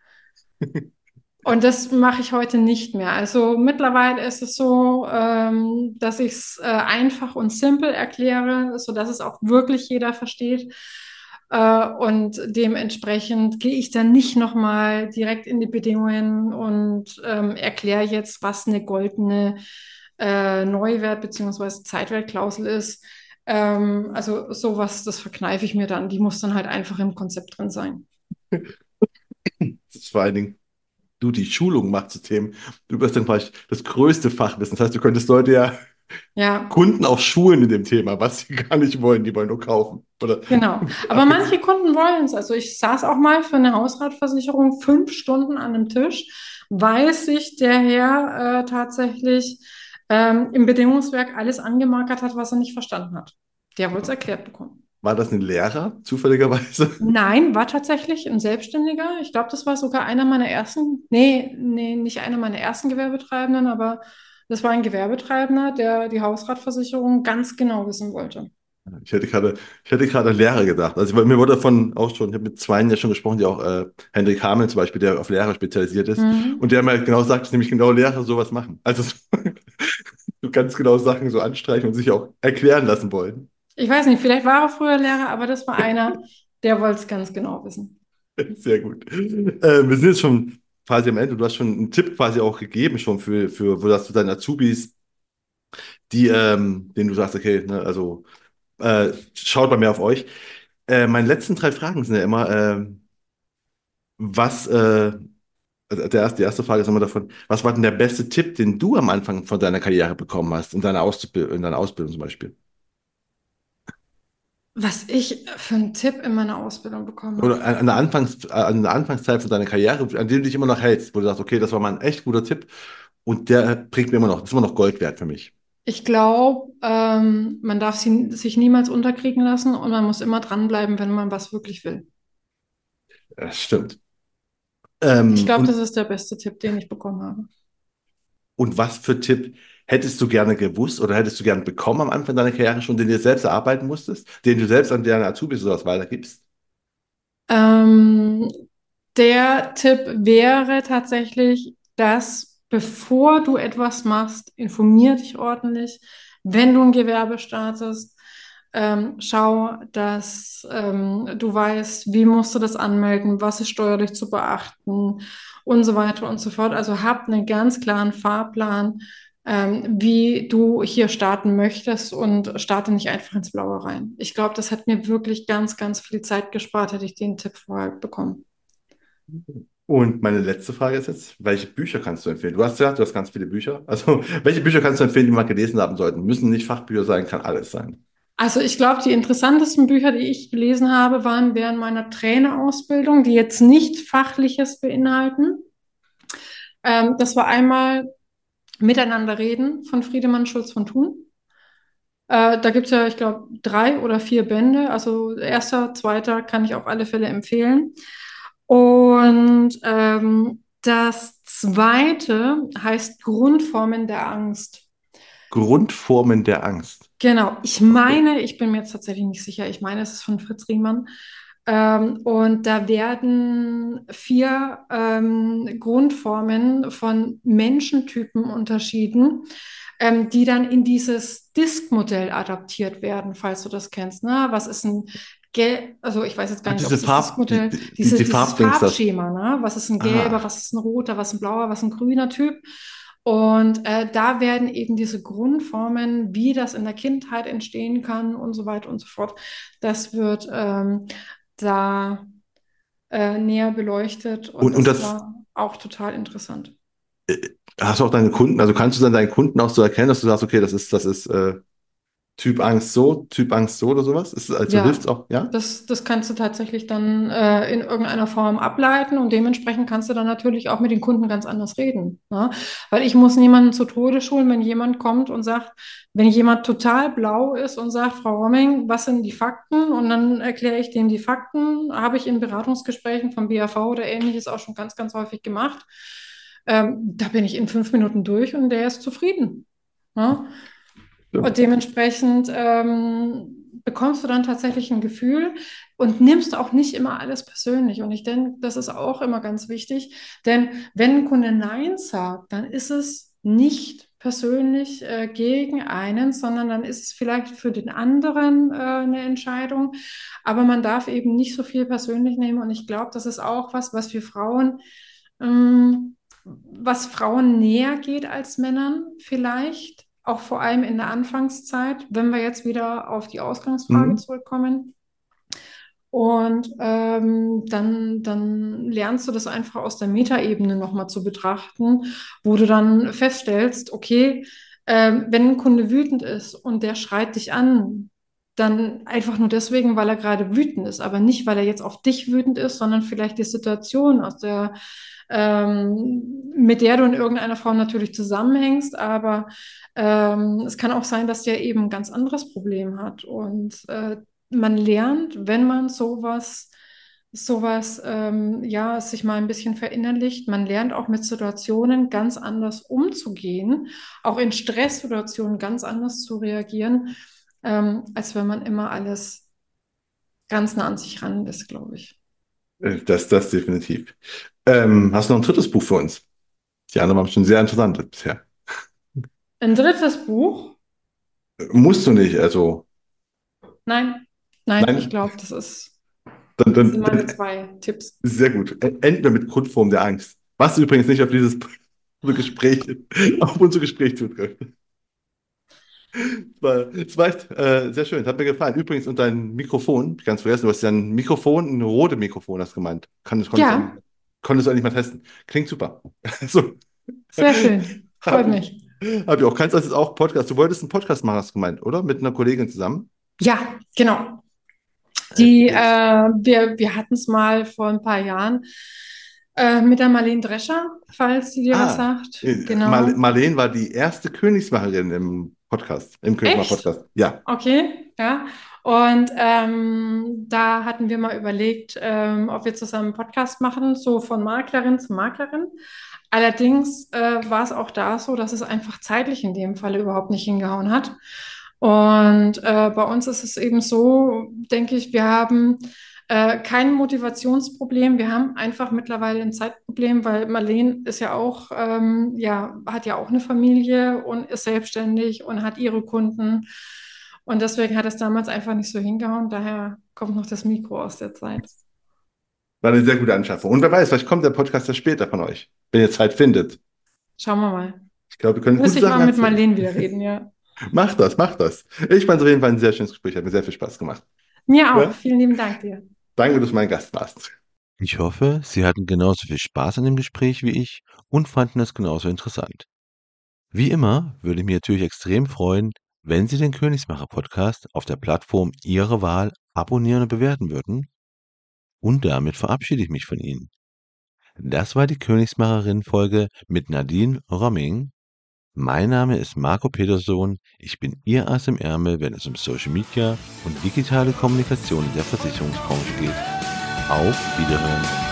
Und das mache ich heute nicht mehr. Also mittlerweile ist es so, dass ich es einfach und simpel erkläre, sodass es auch wirklich jeder versteht. Und dementsprechend gehe ich dann nicht nochmal direkt in die Bedingungen und erkläre jetzt, was eine goldene Neuwert- bzw. Zeitwertklausel ist. Also sowas, das verkneife ich mir dann. Die muss dann halt einfach im Konzept drin sein. Das ist vor allen Dingen, du die Schulung machst zu Themen, du bist dann vielleicht das größte Fachwissen. Das heißt, du könntest Leute ja Ja, Kunden auch schulen in dem Thema, was sie gar nicht wollen, die wollen nur kaufen. Oder genau. Aber manche Kunden wollen es. Also ich saß auch mal für eine Hausratversicherung 5 Stunden an einem Tisch, weil sich der Herr tatsächlich im Bedingungswerk alles angemarkert hat, was er nicht verstanden hat. Der wollte es erklärt bekommen. war das ein Lehrer, zufälligerweise? Nein, war tatsächlich ein Selbstständiger. Ich glaube, das war sogar einer meiner ersten, nee, nicht einer meiner ersten Gewerbetreibenden, aber das war ein Gewerbetreibender, der die Hausratversicherung ganz genau wissen wollte. Ich hätte gerade an Lehrer gedacht. Also mir wurde davon auch schon, ich habe mit zweien ja schon gesprochen, die auch Hendrik Hamel zum Beispiel, der auf Lehrer spezialisiert ist. Und Mhm. der mir genau sagt, dass nämlich genau Lehrer sowas machen. Also so ganz genau Sachen so anstreichen und sich auch erklären lassen wollen. Ich weiß nicht, vielleicht war er früher Lehrer, aber das war einer, der wollte es ganz genau wissen. Sehr gut. Wir sind jetzt schon quasi am Ende. Du hast schon einen Tipp quasi auch gegeben, schon für wo das du deinen Azubis, denen du sagst, okay, ne, also schaut mal mehr auf euch. Meine letzten drei Fragen sind ja immer, was, also die erste Frage ist immer davon, was war denn der beste Tipp, den du am Anfang von deiner Karriere bekommen hast, in deiner Ausbildung zum Beispiel? Was ich für einen Tipp in meiner Ausbildung bekommen habe. Oder an der Anfangszeit von deiner Karriere, an dem du dich immer noch hältst, wo du sagst, okay, das war mal ein echt guter Tipp und der prägt mir immer noch, das ist immer noch Gold wert für mich. Ich glaube, man darf sich niemals unterkriegen lassen und man muss immer dranbleiben, wenn man was wirklich will. Das stimmt. Ich glaube, das Und, ist der beste Tipp, den ich bekommen habe. und was für Tipp hättest du gerne gewusst oder hättest du gerne bekommen am Anfang deiner Karriere schon, den du selbst erarbeiten musstest, den du selbst an deine Azubis oder was weitergibst? Ähm, Der Tipp wäre tatsächlich, dass bevor du etwas machst, informier dich ordentlich. Wenn du ein Gewerbe startest, schau, dass du weißt, wie musst du das anmelden, was ist steuerlich zu beachten und so weiter und so fort. Also hab einen ganz klaren Fahrplan, wie du hier starten möchtest und starte nicht einfach ins Blaue rein. Ich glaube, das hat mir wirklich ganz, ganz viel Zeit gespart, hätte ich den Tipp vorher bekommen. Und meine letzte Frage ist jetzt, welche Bücher kannst du empfehlen? Du hast ganz viele Bücher. Also, welche Bücher kannst du empfehlen, die wir mal gelesen haben sollten? Müssen nicht Fachbücher sein, kann alles sein. Also ich glaube, die interessantesten Bücher, die ich gelesen habe, waren während meiner Trainerausbildung, die jetzt nicht Fachliches beinhalten. Das war einmal Miteinander reden von Friedemann Schulz von Thun. Da gibt es ja, ich glaube, 3 oder 4 Bände. Also erster, zweiter kann ich auf alle Fälle empfehlen. Und das zweite heißt Grundformen der Angst. Grundformen der Angst. Genau, ich Okay. meine, ich bin mir jetzt tatsächlich nicht sicher, ich meine, es ist von Fritz Riemann. Und da werden 4 Grundformen von Menschentypen unterschieden, die dann in dieses Disk-Modell adaptiert werden, falls du das kennst. Ne? Was ist ein Gelb, also ich weiß jetzt gar Ach, nicht, ob es das Disk-Modell, Die dieses Farbdings, das. Farbschema, ne? Was ist ein gelber, Ah. was ist ein roter, was ein blauer, was ein grüner Typ? Und da werden eben diese Grundformen, wie das in der Kindheit entstehen kann und so weiter und so fort, das wird da näher beleuchtet und Und das das war auch total interessant. hast du auch deine Kunden, also kannst du dann deinen Kunden auch so erkennen, dass du sagst, okay, das ist Typ Angst so oder sowas? Also hilft es Ja, auch, ja? das kannst du tatsächlich dann in irgendeiner Form ableiten und dementsprechend kannst du dann natürlich auch mit den Kunden ganz anders reden. Ne? Weil ich muss niemanden zu Tode schulen, wenn jemand kommt und sagt, wenn jemand total blau ist und sagt, Frau Romming, was sind die Fakten? Und dann erkläre ich dem die Fakten, habe ich in Beratungsgesprächen vom BAV oder ähnliches auch schon ganz, ganz häufig gemacht. Da bin ich in 5 Minuten durch und der ist zufrieden. Ne? Und Stimmt. dementsprechend bekommst du dann tatsächlich ein Gefühl und nimmst auch nicht immer alles persönlich. Und ich denke, das ist auch immer ganz wichtig, denn wenn ein Kunde Nein sagt, dann ist es nicht persönlich gegen einen, sondern dann ist es vielleicht für den anderen eine Entscheidung. Aber man darf eben nicht so viel persönlich nehmen. Und ich glaube, das ist auch was, ähm, was Frauen näher geht als Männern vielleicht. Auch vor allem in der Anfangszeit, wenn wir jetzt wieder auf die Ausgangsfrage Mhm. zurückkommen. Und dann lernst du das einfach aus der Metaebene nochmal zu betrachten, wo du dann feststellst, okay, wenn ein Kunde wütend ist und der schreit dich an, dann einfach nur deswegen, weil er gerade wütend ist, aber nicht, weil er jetzt auf dich wütend ist, sondern vielleicht die Situation, mit der du in irgendeiner Form natürlich zusammenhängst, aber es kann auch sein, dass der eben ein ganz anderes Problem hat. Und man lernt, wenn man sowas ja, sich mal ein bisschen verinnerlicht, man lernt auch mit Situationen ganz anders umzugehen, auch in Stresssituationen ganz anders zu reagieren, als wenn man immer alles ganz nah an sich ran ist, glaube ich. Das definitiv. Hast du noch ein drittes Buch für uns? Die anderen waren schon sehr interessant bisher. Ein drittes Buch? Musst du nicht, also Nein, nein, ich nein, glaube, dann, das sind dann, meine dann zwei Tipps. sehr gut. Enden wir mit Grundform der Angst. Was übrigens nicht auf dieses Gespräch, auf unser Gespräch zutrifft. Das war echt sehr schön, hat mir gefallen. Übrigens, und dein Mikrofon, ganz vergessen, du hast ja ein Mikrofon, ein rotes Mikrofon, hast gemeint. Ja, Konntest du eigentlich mal testen. Klingt super. So, sehr schön. Freut hab ich, mich. hab ich auch. Kannst du das jetzt auch Podcast? Du wolltest einen Podcast machen, hast du gemeint, oder? Mit einer Kollegin zusammen? Ja, genau. Richtig. Wir hatten es mal vor ein paar Jahren mit der Marlene Drescher, falls sie dir was Ah, sagt. Genau. Marleen war die erste Königsmacherin im Podcast, im Echt? Königsmacher-Podcast. Ja. Okay, ja. Und da hatten wir mal überlegt, ob wir zusammen einen Podcast machen, so von Maklerin zu Maklerin. Allerdings war es auch da so, dass es einfach zeitlich in dem Falle überhaupt nicht hingehauen hat. Und bei uns ist es eben so, denke ich, wir haben kein Motivationsproblem. Wir haben einfach mittlerweile ein Zeitproblem, weil Marlene ist ja auch, ja, hat ja auch eine Familie und ist selbstständig und hat ihre Kunden. Und deswegen hat es damals einfach nicht so hingehauen. Daher kommt noch das Mikro aus der Zeit. War eine sehr gute Anschaffung. Und wer weiß, vielleicht kommt der Podcast ja später von euch, wenn ihr Zeit findet. Schauen wir mal. Ich glaube, wir können gute Müsste ich mal Sachen mit erzählen. Marlene wieder reden, ja. Macht das, macht das. Ich fand es auf jeden Fall ein sehr schönes Gespräch, hat mir sehr viel Spaß gemacht. Mir auch. Ja? Vielen lieben Dank dir. Danke, dass du mein Gast warst. Ich hoffe, Sie hatten genauso viel Spaß an dem Gespräch wie ich und fanden es genauso interessant. Wie immer würde ich mich natürlich extrem freuen, wenn Sie den Königsmacher Podcast auf der Plattform Ihrer Wahl abonnieren und bewerten würden. Und damit verabschiede ich mich von Ihnen. Das war die Königsmacherin-Folge mit Nadine Romming. Mein Name ist Marco Petersohn. Ich bin Ihr Ass im Ärmel, wenn es um Social Media und digitale Kommunikation in der Versicherungsbranche geht. Auf Wiederhören.